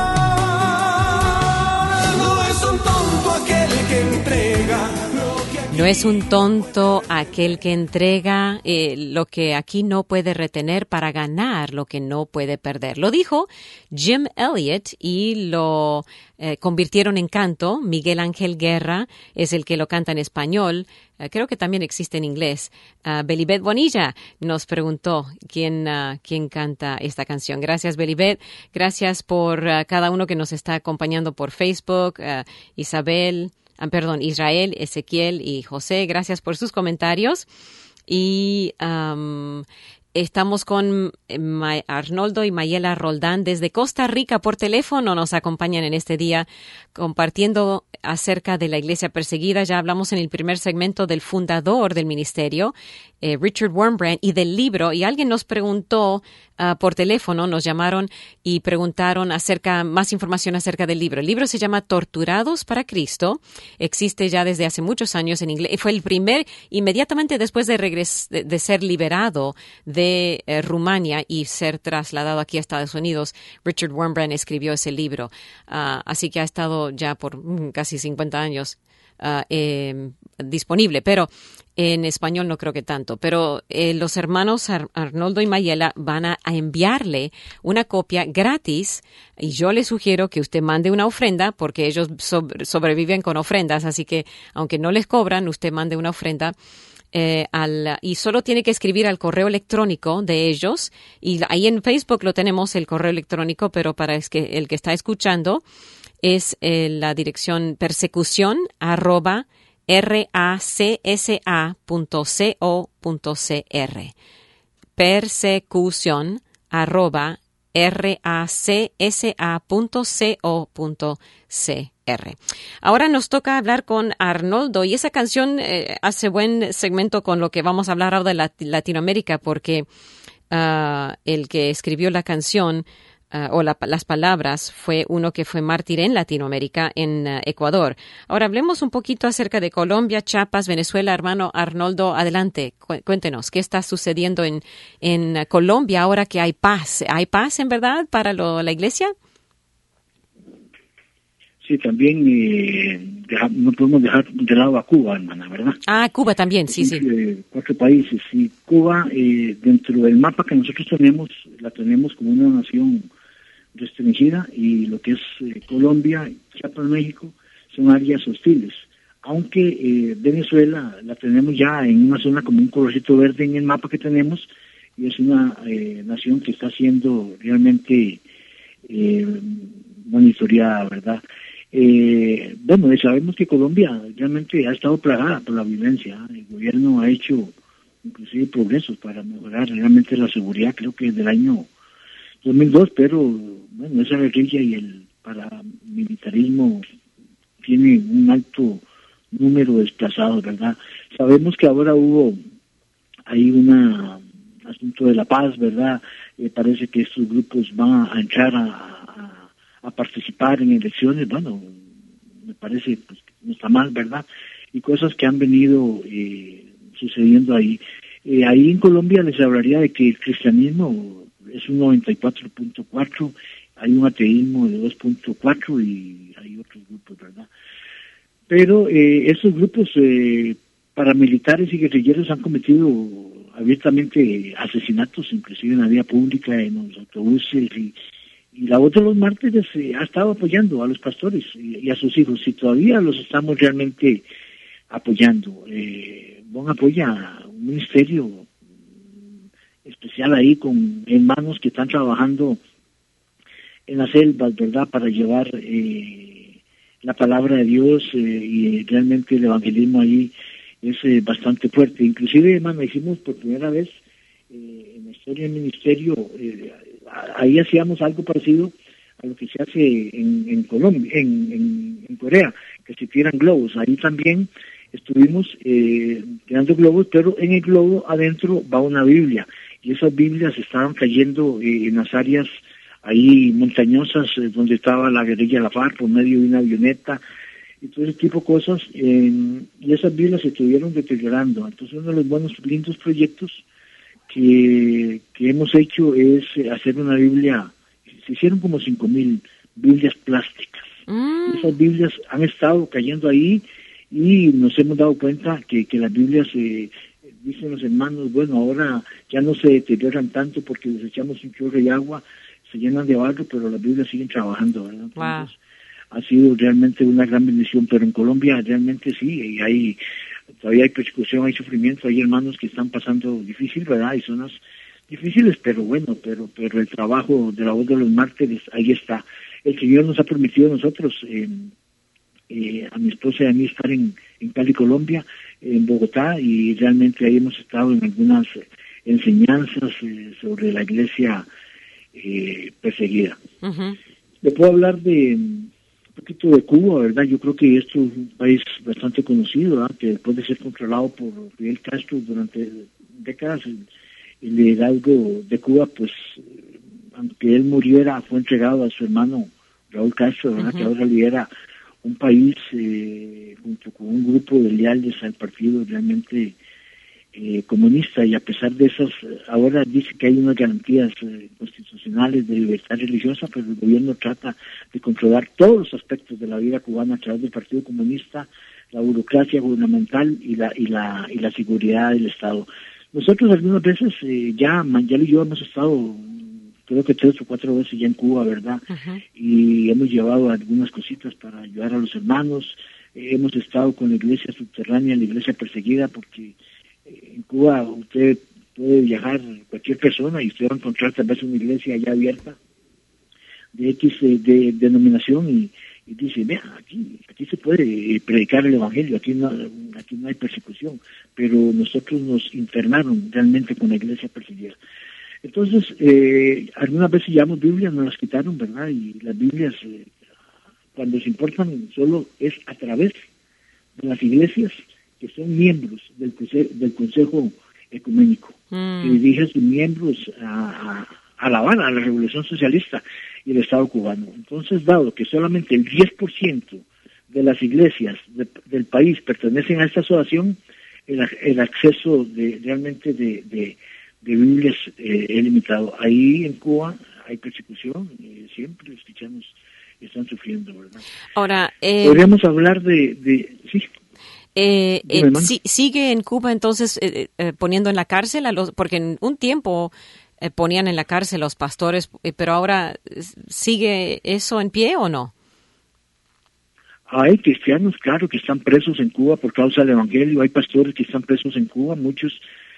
No es un tonto aquel que entrega lo que aquí No es un tonto aquel que entrega eh, lo que aquí no puede retener para ganar lo que no puede perder. Lo dijo Jim Elliot y lo eh, convirtieron en canto. Miguel Ángel Guerra es el que lo canta en español. Uh, creo que también existe en inglés. Uh, Belibet Bonilla nos preguntó quién, uh, quién canta esta canción. Gracias, Belibet. Gracias por uh, cada uno que nos está acompañando por Facebook. Uh, Isabel... Ah, perdón, Israel, Ezequiel y José, gracias por sus comentarios. Y um, estamos con Ma- Arnoldo y Mayela Roldán desde Costa Rica por teléfono. Nos acompañan en este día compartiendo acerca de la iglesia perseguida. Ya hablamos en el primer segmento del fundador del ministerio, eh, Richard Wurmbrand, y del libro. Y alguien nos preguntó uh, por teléfono, nos llamaron y preguntaron acerca, más información acerca del libro. El libro se llama Torturados para Cristo. Existe ya desde hace muchos años en inglés. Fue el primer, inmediatamente después de, regres, de, de ser liberado de eh, Rumania y ser trasladado aquí a Estados Unidos, Richard Wurmbrand escribió ese libro. Uh, así que ha estado ya por mm, casi cincuenta años uh, eh, disponible, pero en español no creo que tanto. Pero eh, los hermanos Ar- Arnoldo y Mayela van a, a enviarle una copia gratis y yo le sugiero que usted mande una ofrenda porque ellos sobre- sobreviven con ofrendas, así que aunque no les cobran, usted mande una ofrenda. Eh, al, y solo tiene que escribir al correo electrónico de ellos y ahí en Facebook lo tenemos el correo electrónico, pero para es que, el que está escuchando es eh, la dirección persecución arroba racsa punto co punto cr persecución arroba racsa punto co punto cr. Ahora nos toca hablar con Arnoldo y esa canción eh, hace buen segmento con lo que vamos a hablar ahora de la, Latinoamérica porque uh, el que escribió la canción uh, o la, las palabras fue uno que fue mártir en Latinoamérica, en uh, Ecuador. Ahora hablemos un poquito acerca de Colombia, Chiapas, Venezuela. Hermano Arnoldo, adelante, cu- cuéntenos, ¿qué está sucediendo en, en uh, Colombia ahora que hay paz? ¿Hay paz en verdad para lo, la iglesia? Sí, también eh, deja, no podemos dejar de lado a Cuba, hermana, ¿verdad? Ah, Cuba también, sí, sí. Eh, cuatro países. Y Cuba, eh, dentro del mapa que nosotros tenemos, la tenemos como una nación restringida y lo que es eh, Colombia, Chiapas, México, son áreas hostiles. Aunque eh, Venezuela la tenemos ya en una zona como un colorcito verde en el mapa que tenemos y es una eh, nación que está siendo realmente eh, monitoreada, ¿verdad? Eh, bueno, sabemos que Colombia realmente ha estado plagada por la violencia. El gobierno ha hecho inclusive progresos para mejorar realmente la seguridad, creo que desde el año dos mil dos, pero bueno, esa guerrilla y el paramilitarismo tiene un alto número de desplazados, ¿verdad? Sabemos que ahora hubo ahí un asunto de la paz, ¿verdad? Eh, parece que estos grupos van a entrar a a participar en elecciones, bueno, me parece pues, no está mal, ¿verdad? Y cosas que han venido eh, sucediendo ahí. Eh, ahí en Colombia les hablaría de que el cristianismo es un noventa y cuatro punto cuatro, hay un ateísmo de dos punto cuatro y hay otros grupos, ¿verdad? Pero eh, estos grupos eh, paramilitares y guerrilleros han cometido abiertamente asesinatos, inclusive en la vía pública, en los autobuses y Y la voz de los mártires eh, ha estado apoyando a los pastores y, y a sus hijos, y todavía los estamos realmente apoyando. Eh, Bon apoya un ministerio especial ahí con hermanos que están trabajando en las selvas, ¿verdad?, para llevar eh, la palabra de Dios eh, y realmente el evangelismo ahí es eh, bastante fuerte. Inclusive, hermano, hicimos por primera vez eh, en la historia del ministerio, eh, ahí hacíamos algo parecido a lo que se hace en, en Colombia, en, en, en Corea, que se tiran globos. Ahí también estuvimos eh, tirando globos, pero en el globo adentro va una Biblia, y esas Biblias estaban cayendo eh, en las áreas ahí montañosas eh, donde estaba la guerrilla de la FARC por medio de una avioneta y todo ese tipo de cosas, eh, y esas Biblias se estuvieron deteriorando. Entonces uno de los buenos, lindos proyectos que, que hemos hecho es hacer una Biblia. Se hicieron como cinco mil Biblias plásticas. Mm. Esas Biblias han estado cayendo ahí y nos hemos dado cuenta que, que las Biblias, eh, dicen los hermanos, bueno, ahora ya no se deterioran tanto porque les echamos un chorro de agua, se llenan de barro, pero las Biblias siguen trabajando, ¿verdad? Entonces, wow. Ha sido realmente una gran bendición, pero en Colombia realmente sí, y hay, todavía hay persecución, hay sufrimiento, hay hermanos que están pasando difícil, ¿verdad? Hay zonas difíciles, pero bueno, pero pero el trabajo de la voz de los mártires, ahí está. El Señor nos ha permitido a nosotros, eh, eh, a mi esposa y a mí, estar en, en Cali, Colombia, en Bogotá, y realmente ahí hemos estado en algunas enseñanzas eh, sobre la iglesia eh, perseguida. Uh-huh. Le puedo hablar de un poquito de Cuba, ¿verdad? Yo creo que esto es un país bastante conocido, ¿verdad? Que después de ser controlado por Fidel Castro durante décadas, el, el liderazgo de Cuba, pues, aunque él muriera, fue entregado a su hermano Raúl Castro, ¿verdad? Uh-huh. Que ahora lidera un país eh, junto con un grupo de leales al partido realmente eh, comunista, y a pesar de esas, ahora dice que hay unas garantías eh, constitucionales de libertad religiosa, pero el gobierno trata de controlar todos los aspectos de la vida cubana a través del Partido Comunista, la burocracia gubernamental y la y la y la seguridad del Estado. Nosotros algunas veces, eh, ya Mayal y yo hemos estado, creo que tres o cuatro veces ya en Cuba, ¿verdad? Uh-huh. Y hemos llevado algunas cositas para ayudar a los hermanos. Eh, hemos estado con la iglesia subterránea, la iglesia perseguida, porque eh, en Cuba usted puede viajar, cualquier persona, y usted va a encontrar tal vez una iglesia ya abierta de X eh, de, denominación, y, y dice, vea, aquí aquí se puede eh, predicar el evangelio, aquí no, aquí no hay persecución, pero nosotros nos internaron realmente con la iglesia perseguida. Entonces, eh, algunas veces llevamos Biblias, nos las quitaron, ¿verdad? Y las Biblias, eh, cuando se importan, solo es a través de las iglesias que son miembros del, conse- del Consejo Ecuménico, mm. que dirige a sus miembros a, a, a La Habana, a la Revolución Socialista y el Estado cubano. Entonces, dado que solamente el diez por ciento de las iglesias de, del país pertenecen a esta asociación, el, el acceso de realmente de... de de Biblias eh, es limitado. Ahí en Cuba hay persecución, eh, siempre los cristianos están sufriendo, ¿verdad? Ahora, eh, podríamos hablar de, de sí. Eh, eh, sí, sigue en Cuba entonces eh, eh, poniendo en la cárcel a los, porque en un tiempo eh, ponían en la cárcel a los pastores, eh, pero ahora ¿sigue eso en pie o no? Hay cristianos, claro, que están presos en Cuba por causa del evangelio. Hay pastores que están presos en Cuba, muchos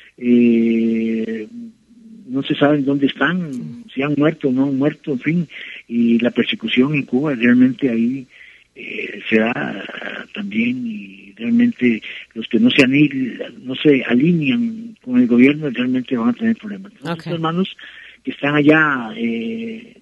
Eh, no se sabe dónde están, si han muerto o no han muerto, en fin, y la persecución en Cuba realmente ahí eh, se da también, y realmente los que no se anil, no se alinean con el gobierno realmente van a tener problemas. Entonces, okay. Los hermanos que están allá eh,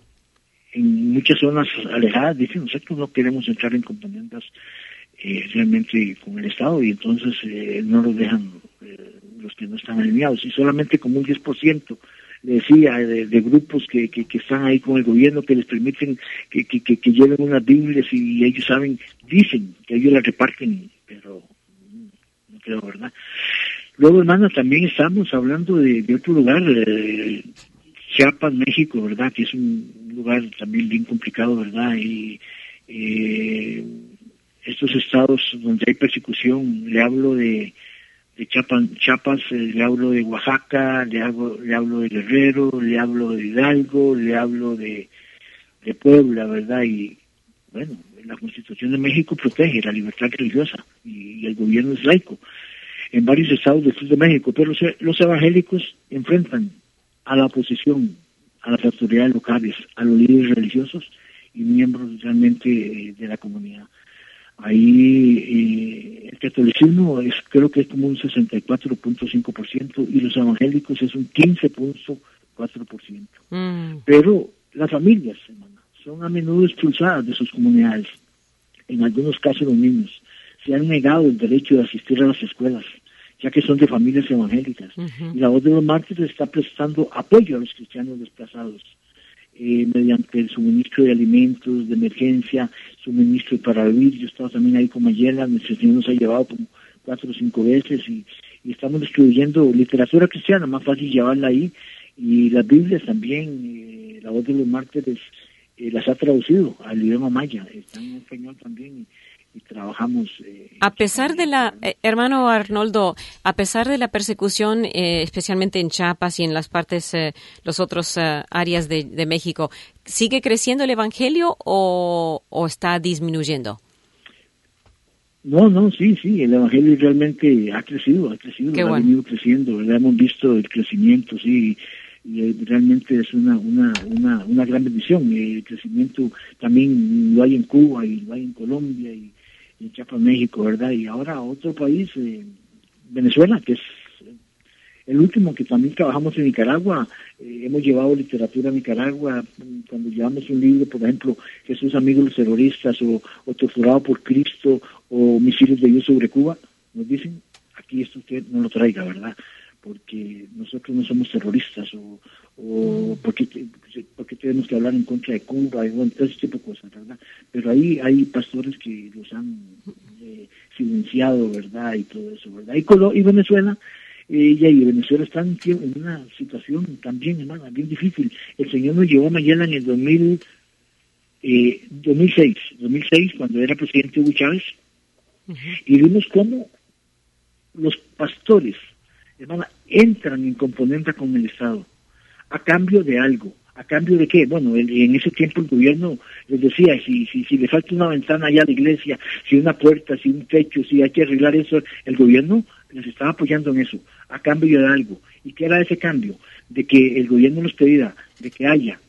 en muchas zonas alejadas dicen, nosotros no queremos entrar en contendientes eh, realmente con el Estado, y entonces eh, no los dejan eh, los que no están alineados, y solamente como un diez por ciento, le decía, de, de grupos que, que, que están ahí con el gobierno, que les permiten que, que, que, que lleven unas Biblias, y ellos saben, dicen que ellos las reparten, pero no creo, ¿verdad? Luego, hermana, también estamos hablando de, de otro lugar, eh, Chiapas, México, ¿verdad? Que es un lugar también bien complicado, ¿verdad? Y eh, estos estados donde hay persecución, le hablo de de Chiapas, Chiapas eh, le hablo de Oaxaca, le hablo, le hablo de Guerrero, le hablo de Hidalgo, le hablo de, de Puebla, ¿verdad? Y bueno, la Constitución de México protege la libertad religiosa, y, y el gobierno es laico en varios estados del sur de México, pero los, los evangélicos enfrentan a la oposición, a las autoridades locales, a los líderes religiosos y miembros realmente eh, de la comunidad. Ahí eh, el catolicismo es, creo que es como un sesenta y cuatro punto cinco por ciento, y los evangélicos es un quince punto cuatro por ciento. Mm. Pero las familias, hermana, son a menudo expulsadas de sus comunidades. En algunos casos los niños se han negado el derecho de asistir a las escuelas, ya que son de familias evangélicas. Uh-huh. Y la voz de los mártires está prestando apoyo a los cristianos desplazados. Eh, mediante el suministro de alimentos de emergencia, suministro para vivir. Yo he estado también ahí con Mayela, nuestro Señor nos ha llevado como cuatro o cinco veces, y, y estamos distribuyendo literatura cristiana, más fácil llevarla ahí, y las Biblias también, eh, la voz de los mártires eh, las ha traducido al idioma maya, están en español también, y, y trabajamos eh, A pesar de la, eh, hermano Arnoldo, a pesar de la persecución, eh, especialmente en Chiapas y en las partes, eh, los otros uh, áreas de, de México, ¿sigue creciendo el evangelio o, o está disminuyendo? No, no, sí, sí, el evangelio realmente ha crecido, ha crecido, Qué ha bueno. venido creciendo, ¿verdad? Hemos visto el crecimiento, sí, y realmente es una, una, una, una gran bendición. El crecimiento también lo hay en Cuba y lo hay en Colombia y en Chiapas, México, ¿verdad? Y ahora otro país, eh, Venezuela, que es el último, que también trabajamos en Nicaragua. Eh, hemos llevado literatura a Nicaragua, cuando llevamos un libro, por ejemplo, Jesús, amigo de los terroristas, o, o Torturado por Cristo, o Misiles de Dios sobre Cuba, nos dicen, aquí esto usted no lo traiga, ¿verdad? Porque nosotros no somos terroristas, o, o mm. porque, porque tenemos que hablar en contra de Cuba, y bueno, todo ese tipo de cosas, ¿verdad? Pero ahí hay pastores que los han eh, silenciado, ¿verdad? Y todo eso, ¿verdad? Y, Colo- y Venezuela, eh, y Venezuela está en, en una situación también, hermana, bien difícil. El Señor nos llevó a Mayela en el dos mil, eh, dos mil seis, dos mil seis, cuando era presidente Hugo Chávez, uh-huh. y vimos cómo los pastores, hermana, entran en componente con el Estado, a cambio de algo. ¿A cambio de qué? Bueno, el, en ese tiempo el gobierno les decía, si, si, si le falta una ventana allá a la iglesia, si una puerta, si un techo, si hay que arreglar eso, el gobierno les estaba apoyando en eso, a cambio de algo. ¿Y qué era ese cambio? De que el gobierno nos pedía de que haya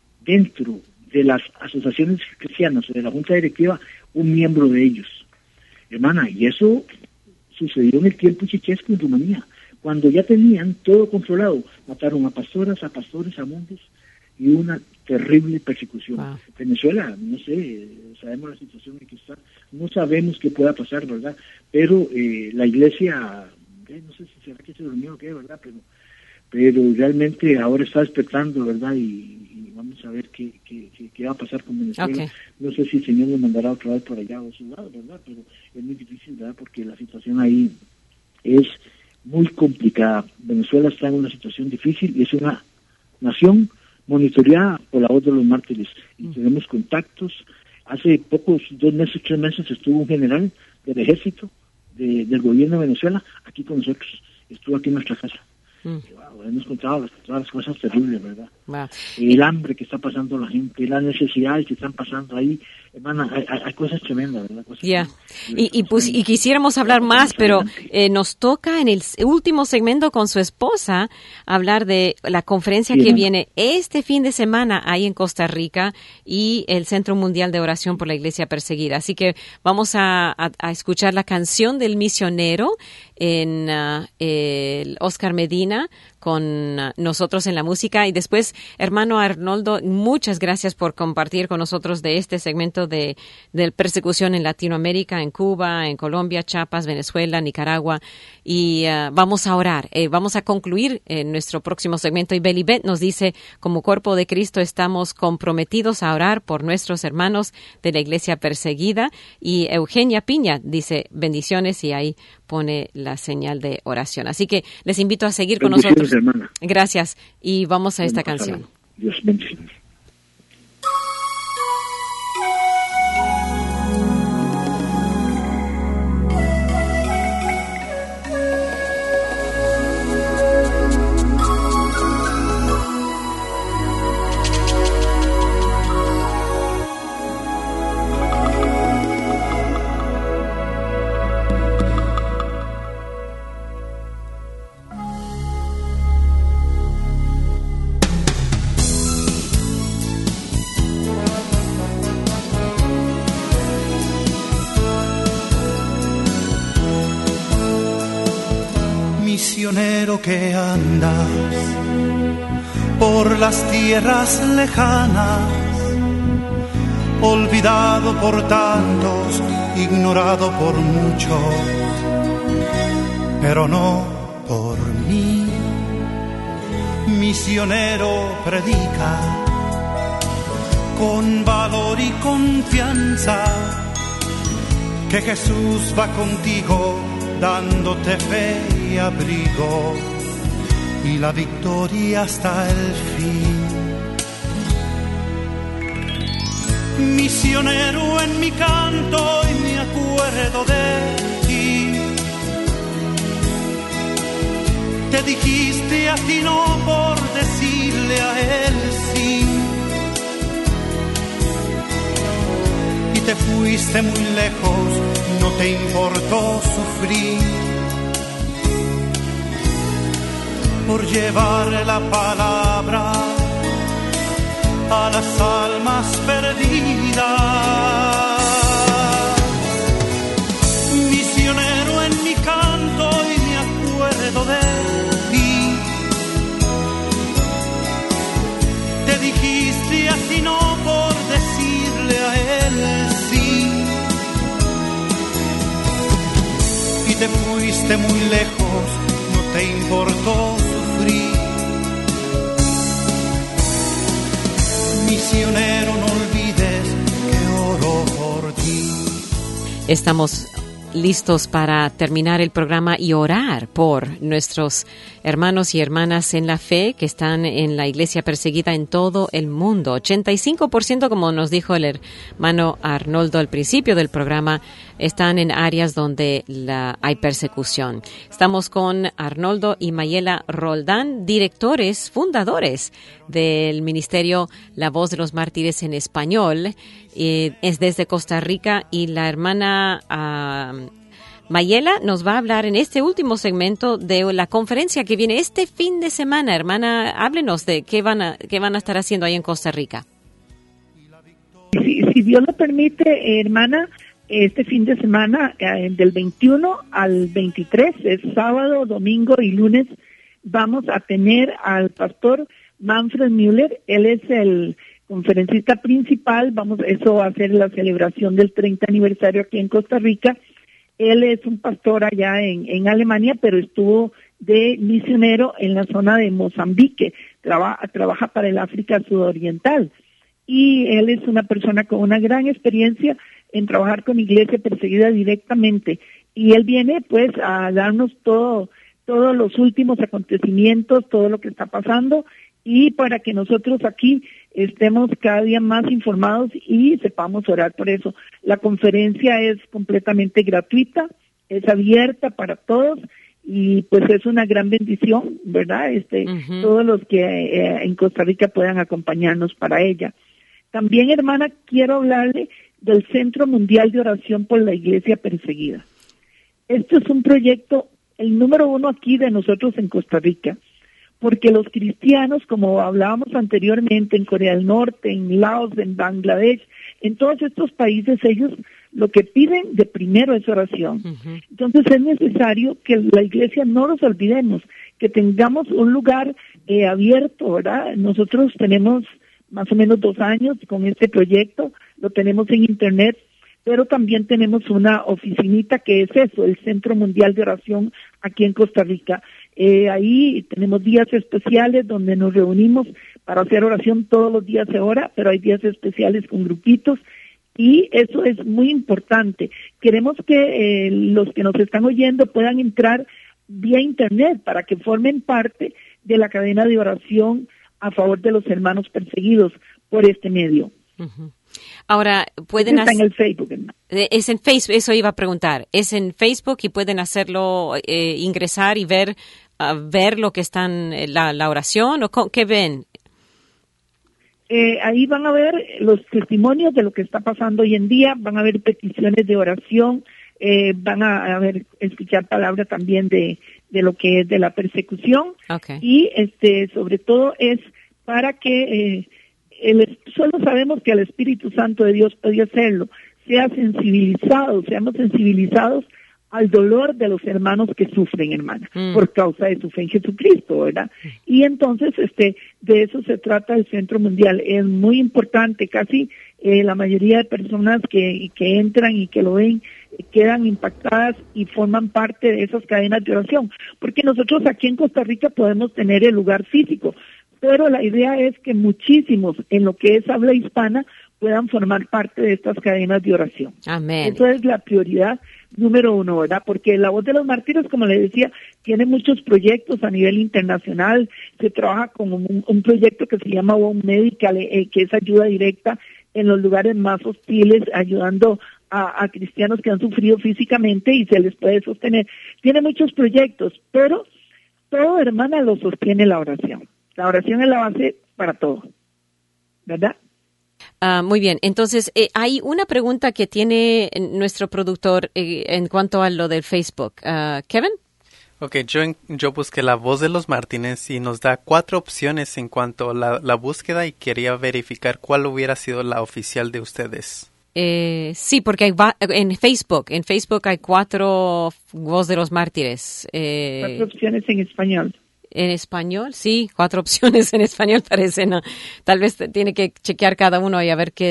dentro de las asociaciones cristianas o de la junta directiva un miembro de ellos. Hermana, y eso sucedió en el tiempo Ceausescu en Rumanía. Cuando ya tenían todo controlado, mataron a pastoras, a pastores, a monjes, y una terrible persecución. Wow. Venezuela, no sé, sabemos la situación en que está, no sabemos qué pueda pasar, ¿verdad? Pero eh, la iglesia, eh, no sé si será que se durmió o qué, ¿verdad? Pero, pero realmente ahora está despertando, ¿verdad? Y, y vamos a ver qué, qué, qué, qué va a pasar con Venezuela. Okay. No sé si el Señor nos mandará otra vez por allá o a su lado, ¿verdad? Pero es muy difícil, ¿verdad? Porque la situación ahí es muy complicada. Venezuela está en una situación difícil y es una nación monitoreada por la voz de los mártires. Y mm. tenemos contactos. Hace pocos, dos meses, tres meses, estuvo un general del ejército de, del gobierno de Venezuela aquí con nosotros. Estuvo aquí en nuestra casa. Mm. Wow, hemos contado las, todas las cosas terribles, ¿verdad? Wow. El hambre que está pasando la gente, las necesidades que están pasando ahí. Hermana, hay, hay cosas tremendas, ¿verdad? Ya. Yeah. Y, y, pues, y quisiéramos hablar más, pero eh, nos toca en el último segmento con su esposa hablar de la conferencia sí, que hermana. viene este fin de semana ahí en Costa Rica y el Centro Mundial de Oración por la Iglesia Perseguida. Así que vamos a, a, a escuchar la canción del misionero en uh, el Oscar Medina con uh, nosotros en la música. Y después, hermano Arnoldo, muchas gracias por compartir con nosotros de este segmento de, de persecución en Latinoamérica, en Cuba, en Colombia, Chiapas, Venezuela, Nicaragua. Y uh, vamos a orar. Eh, vamos a concluir en nuestro próximo segmento. Y Belibet nos dice, como cuerpo de Cristo estamos comprometidos a orar por nuestros hermanos de la iglesia perseguida. Y Eugenia Piña dice, bendiciones, y ahí pone la señal de oración. Así que les invito a seguir con nosotros. Hermana. Gracias. Y vamos a esta bueno, canción. Dios bendiga. Misionero que andas por las tierras lejanas, olvidado por tantos, ignorado por muchos, pero no por mí. Misionero predica con valor y confianza que Jesús va contigo dándote fe y abrigo y la victoria hasta el fin. Misionero, en mi canto y me acuerdo de Te dijiste a ti no por decirle a él sí. Y te fuiste muy lejos, no te importó sufrir por llevar la palabra a las almas perdidas. Misionero en mi canto y me acuerdo de ti. Te dijiste así no por decirle a él sí. Y te fuiste muy lejos, no te importó sufrir. Misionero, no olvides que oro por ti. Estamos listos para terminar el programa y orar por nuestros hermanos y hermanas en la fe que están en la iglesia perseguida en todo el mundo. ochenta y cinco por ciento, como nos dijo el hermano Arnoldo al principio del programa, están en áreas donde la, hay persecución. Estamos con Arnoldo y Mayela Roldán, directores, fundadores del ministerio La Voz de los Mártires en español. Eh, es desde Costa Rica y la hermana uh, Mayela nos va a hablar en este último segmento de la conferencia que viene este fin de semana. Hermana, háblenos de qué van a, qué van a estar haciendo ahí en Costa Rica. Si, si Dios lo permite, eh, hermana, este fin de semana, eh, del veintiuno al veintitrés, es sábado, domingo y lunes, vamos a tener al pastor Manfred Müller. Él es el conferencista principal. Vamos, eso va a ser la celebración del treinta aniversario aquí en Costa Rica. Él es un pastor allá en, en Alemania, pero estuvo de misionero en la zona de Mozambique. Traba, trabaja para el África Sudoriental. Y él es una persona con una gran experiencia en trabajar con iglesia perseguida directamente. Y él viene pues a darnos todo, todos los últimos acontecimientos, todo lo que está pasando, y para que nosotros aquí estemos cada día más informados y sepamos orar por eso. La conferencia es completamente gratuita, es abierta para todos y pues es una gran bendición, ¿verdad? Este, uh-huh. Todos los que eh, en Costa Rica puedan acompañarnos para ella. También, hermana, quiero hablarle del Centro Mundial de Oración por la Iglesia Perseguida. Este es un proyecto, el número uno aquí de nosotros en Costa Rica, porque los cristianos, como hablábamos anteriormente, en Corea del Norte, en Laos, en Bangladesh, en todos estos países, ellos lo que piden de primero es oración. Uh-huh. Entonces es necesario que la iglesia no nos olvidemos, que tengamos un lugar eh, abierto, ¿verdad? Nosotros tenemos más o menos dos años con este proyecto, lo tenemos en internet, pero también tenemos una oficinita que es eso, el Centro Mundial de Oración aquí en Costa Rica. Eh, ahí tenemos días especiales donde nos reunimos para hacer oración todos los días de hora, pero hay días especiales con grupitos y eso es muy importante. Queremos que eh, los que nos están oyendo puedan entrar vía internet para que formen parte de la cadena de oración a favor de los hermanos perseguidos por este medio. Uh-huh. Ahora, pueden hacer... Está en el Facebook, ¿no? Es en Facebook, eso iba a preguntar. Es en Facebook y pueden hacerlo, eh, ingresar y ver uh, ver lo que están, la, la oración, o qué ven. Eh, ahí van a ver los testimonios de lo que está pasando hoy en día, van a ver peticiones de oración, eh, van a, a ver, escuchar palabras también de, de lo que es de la persecución. Okay. Y este, sobre todo es para que eh, el, solo sabemos que el Espíritu Santo de Dios puede hacerlo, sea sensibilizado, seamos sensibilizados al dolor de los hermanos que sufren, hermana, mm. por causa de su fe en Jesucristo, ¿verdad? Y entonces, este, de eso se trata el Centro Mundial. Es muy importante, casi eh, la mayoría de personas que, que entran y que lo ven eh, quedan impactadas y forman parte de esas cadenas de oración, porque nosotros aquí en Costa Rica podemos tener el lugar físico, pero la idea es que muchísimos en lo que es habla hispana puedan formar parte de estas cadenas de oración. Amén. Eso es la prioridad número uno, ¿verdad? Porque La Voz de los Mártires, como le decía, tiene muchos proyectos a nivel internacional. Se trabaja con un, un proyecto que se llama One Medical, eh, que es ayuda directa en los lugares más hostiles, ayudando a, a cristianos que han sufrido físicamente y se les puede sostener. Tiene muchos proyectos, pero todo, hermana, lo sostiene la oración. La oración es la base para todo, ¿verdad? Uh, muy bien, entonces eh, hay una pregunta que tiene nuestro productor eh, en cuanto a lo del Facebook. Uh, Kevin? Ok, yo, yo busqué La Voz de los Martínez y nos da cuatro opciones en cuanto a la, la búsqueda y quería verificar cuál hubiera sido la oficial de ustedes. Eh, sí, porque hay va- en Facebook, en Facebook hay cuatro Voz de los Mártires. Eh, Cuatro opciones en español. En español, sí, cuatro opciones en español parece, ¿no? Tal vez tiene que chequear cada uno y a ver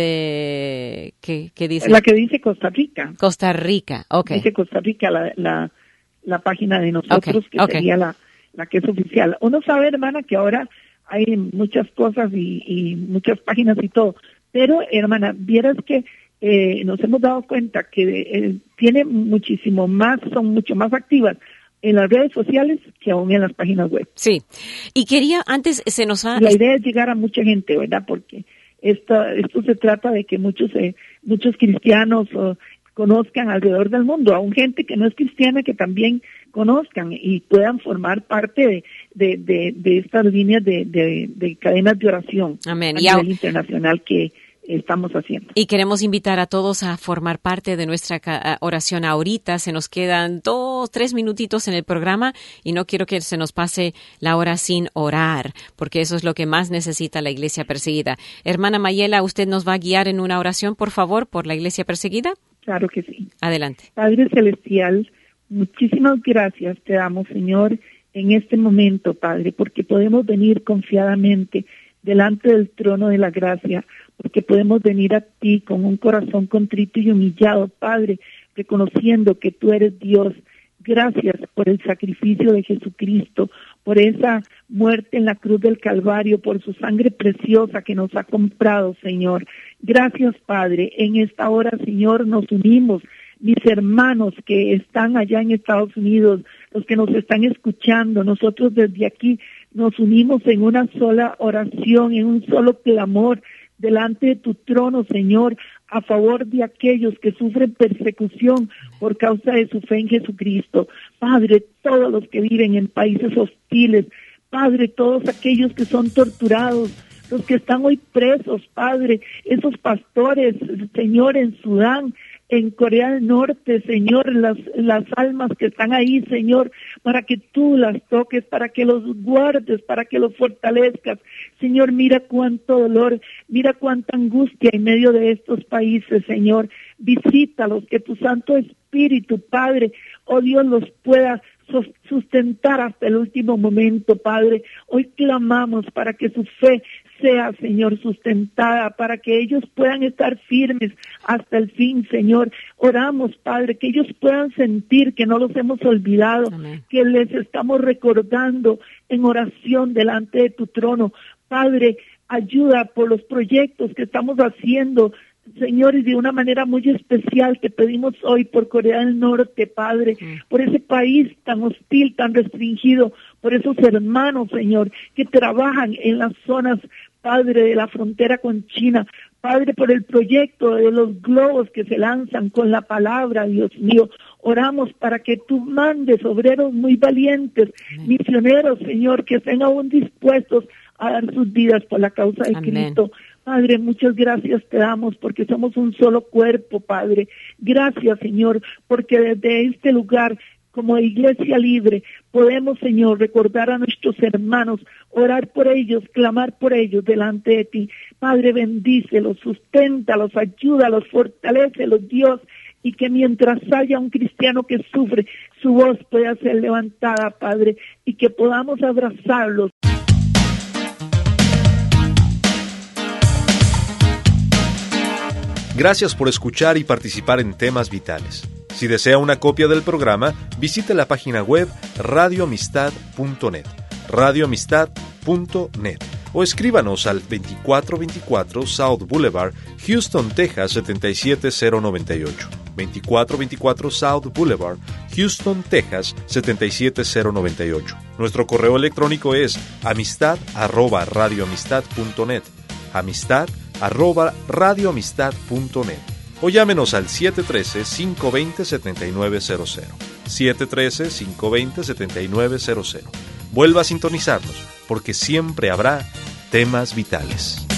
qué, qué, qué dice. La que dice Costa Rica. Costa Rica, ok. Dice Costa Rica, la, la, la página de nosotros, Okay, que okay. sería la, la que es oficial. Uno sabe, hermana, que ahora hay muchas cosas y, y muchas páginas y todo, pero, hermana, vieras que eh, nos hemos dado cuenta que eh, tiene muchísimo más, son mucho más activas en las redes sociales que aún en las páginas web. Sí, y quería, antes se nos va... La idea es llegar a mucha gente, ¿verdad? Porque esto, esto se trata de que muchos eh, muchos cristianos uh, conozcan alrededor del mundo, aún gente que no es cristiana que también conozcan y puedan formar parte de, de, de, de estas líneas de, de, de cadenas de oración. Amén. A Y nivel a- internacional que estamos haciendo. Y queremos invitar a todos a formar parte de nuestra ca- oración ahorita. Se nos quedan dos, tres minutitos en el programa y no quiero que se nos pase la hora sin orar, porque eso es lo que más necesita la iglesia perseguida. Hermana Mayela, ¿usted nos va a guiar en una oración, por favor, por la iglesia perseguida? Claro que sí. Adelante. Padre Celestial, muchísimas gracias te damos, Señor, en este momento, Padre, porque podemos venir confiadamente delante del trono de la gracia, porque podemos venir a ti con un corazón contrito y humillado, Padre, reconociendo que tú eres Dios. Gracias por el sacrificio de Jesucristo, por esa muerte en la cruz del Calvario, por su sangre preciosa que nos ha comprado, Señor. Gracias, Padre. En esta hora, Señor, nos unimos, mis hermanos que están allá en Estados Unidos, los que nos están escuchando, nosotros desde aquí nos unimos en una sola oración, en un solo clamor, delante de tu trono, Señor, a favor de aquellos que sufren persecución por causa de su fe en Jesucristo. Padre, todos los que viven en países hostiles, Padre, todos aquellos que son torturados, los que están hoy presos, Padre, esos pastores, Señor, en Sudán, en Corea del Norte, Señor, las, las almas que están ahí, Señor, para que tú las toques, para que los guardes, para que los fortalezcas. Señor, mira cuánto dolor, mira cuánta angustia en medio de estos países, Señor. Visítalos, que tu Santo Espíritu, Padre, oh Dios, los pueda sustentar hasta el último momento, Padre. Hoy clamamos para que su fe sea, Señor, sustentada, para que ellos puedan estar firmes hasta el fin, Señor. Oramos, Padre, que ellos puedan sentir que no los hemos olvidado, Amén. Que les estamos recordando en oración delante de tu trono. Padre, ayuda por los proyectos que estamos haciendo, Señor, y de una manera muy especial te pedimos hoy por Corea del Norte, Padre, mm. por ese país tan hostil, tan restringido, por esos hermanos, Señor, que trabajan en las zonas, Padre, de la frontera con China. Padre, por el proyecto de los globos que se lanzan con la palabra, Dios mío, oramos para que tú mandes obreros muy valientes, Amén. Misioneros, Señor, que estén aún dispuestos a dar sus vidas por la causa de Amén. Cristo. Padre, muchas gracias te damos porque somos un solo cuerpo, Padre. Gracias, Señor, porque desde este lugar, como iglesia libre, podemos, Señor, recordar a nuestros hermanos, orar por ellos, clamar por ellos delante de ti. Padre, bendícelos, susténtalos, ayúdalos, fortalécelos, Dios, y que mientras haya un cristiano que sufre, su voz pueda ser levantada, Padre, y que podamos abrazarlos. Gracias por escuchar y participar en Temas Vitales. Si desea una copia del programa, visite la página web radio amistad punto net, radio amistad punto net, o escríbanos al veinticuatro veinticuatro South Boulevard, Houston, Texas setenta y siete cero noventa y ocho. veinticuatro veinticuatro South Boulevard, Houston, Texas setenta y siete cero noventa y ocho. Nuestro correo electrónico es amistad arroba radio amistad punto net, amistad arroba radio amistad punto net, o llámenos al siete uno tres, cinco dos cero, siete nueve cero cero, siete uno tres, cinco dos cero, siete nueve cero cero. Vuelva a sintonizarnos, porque siempre habrá temas vitales.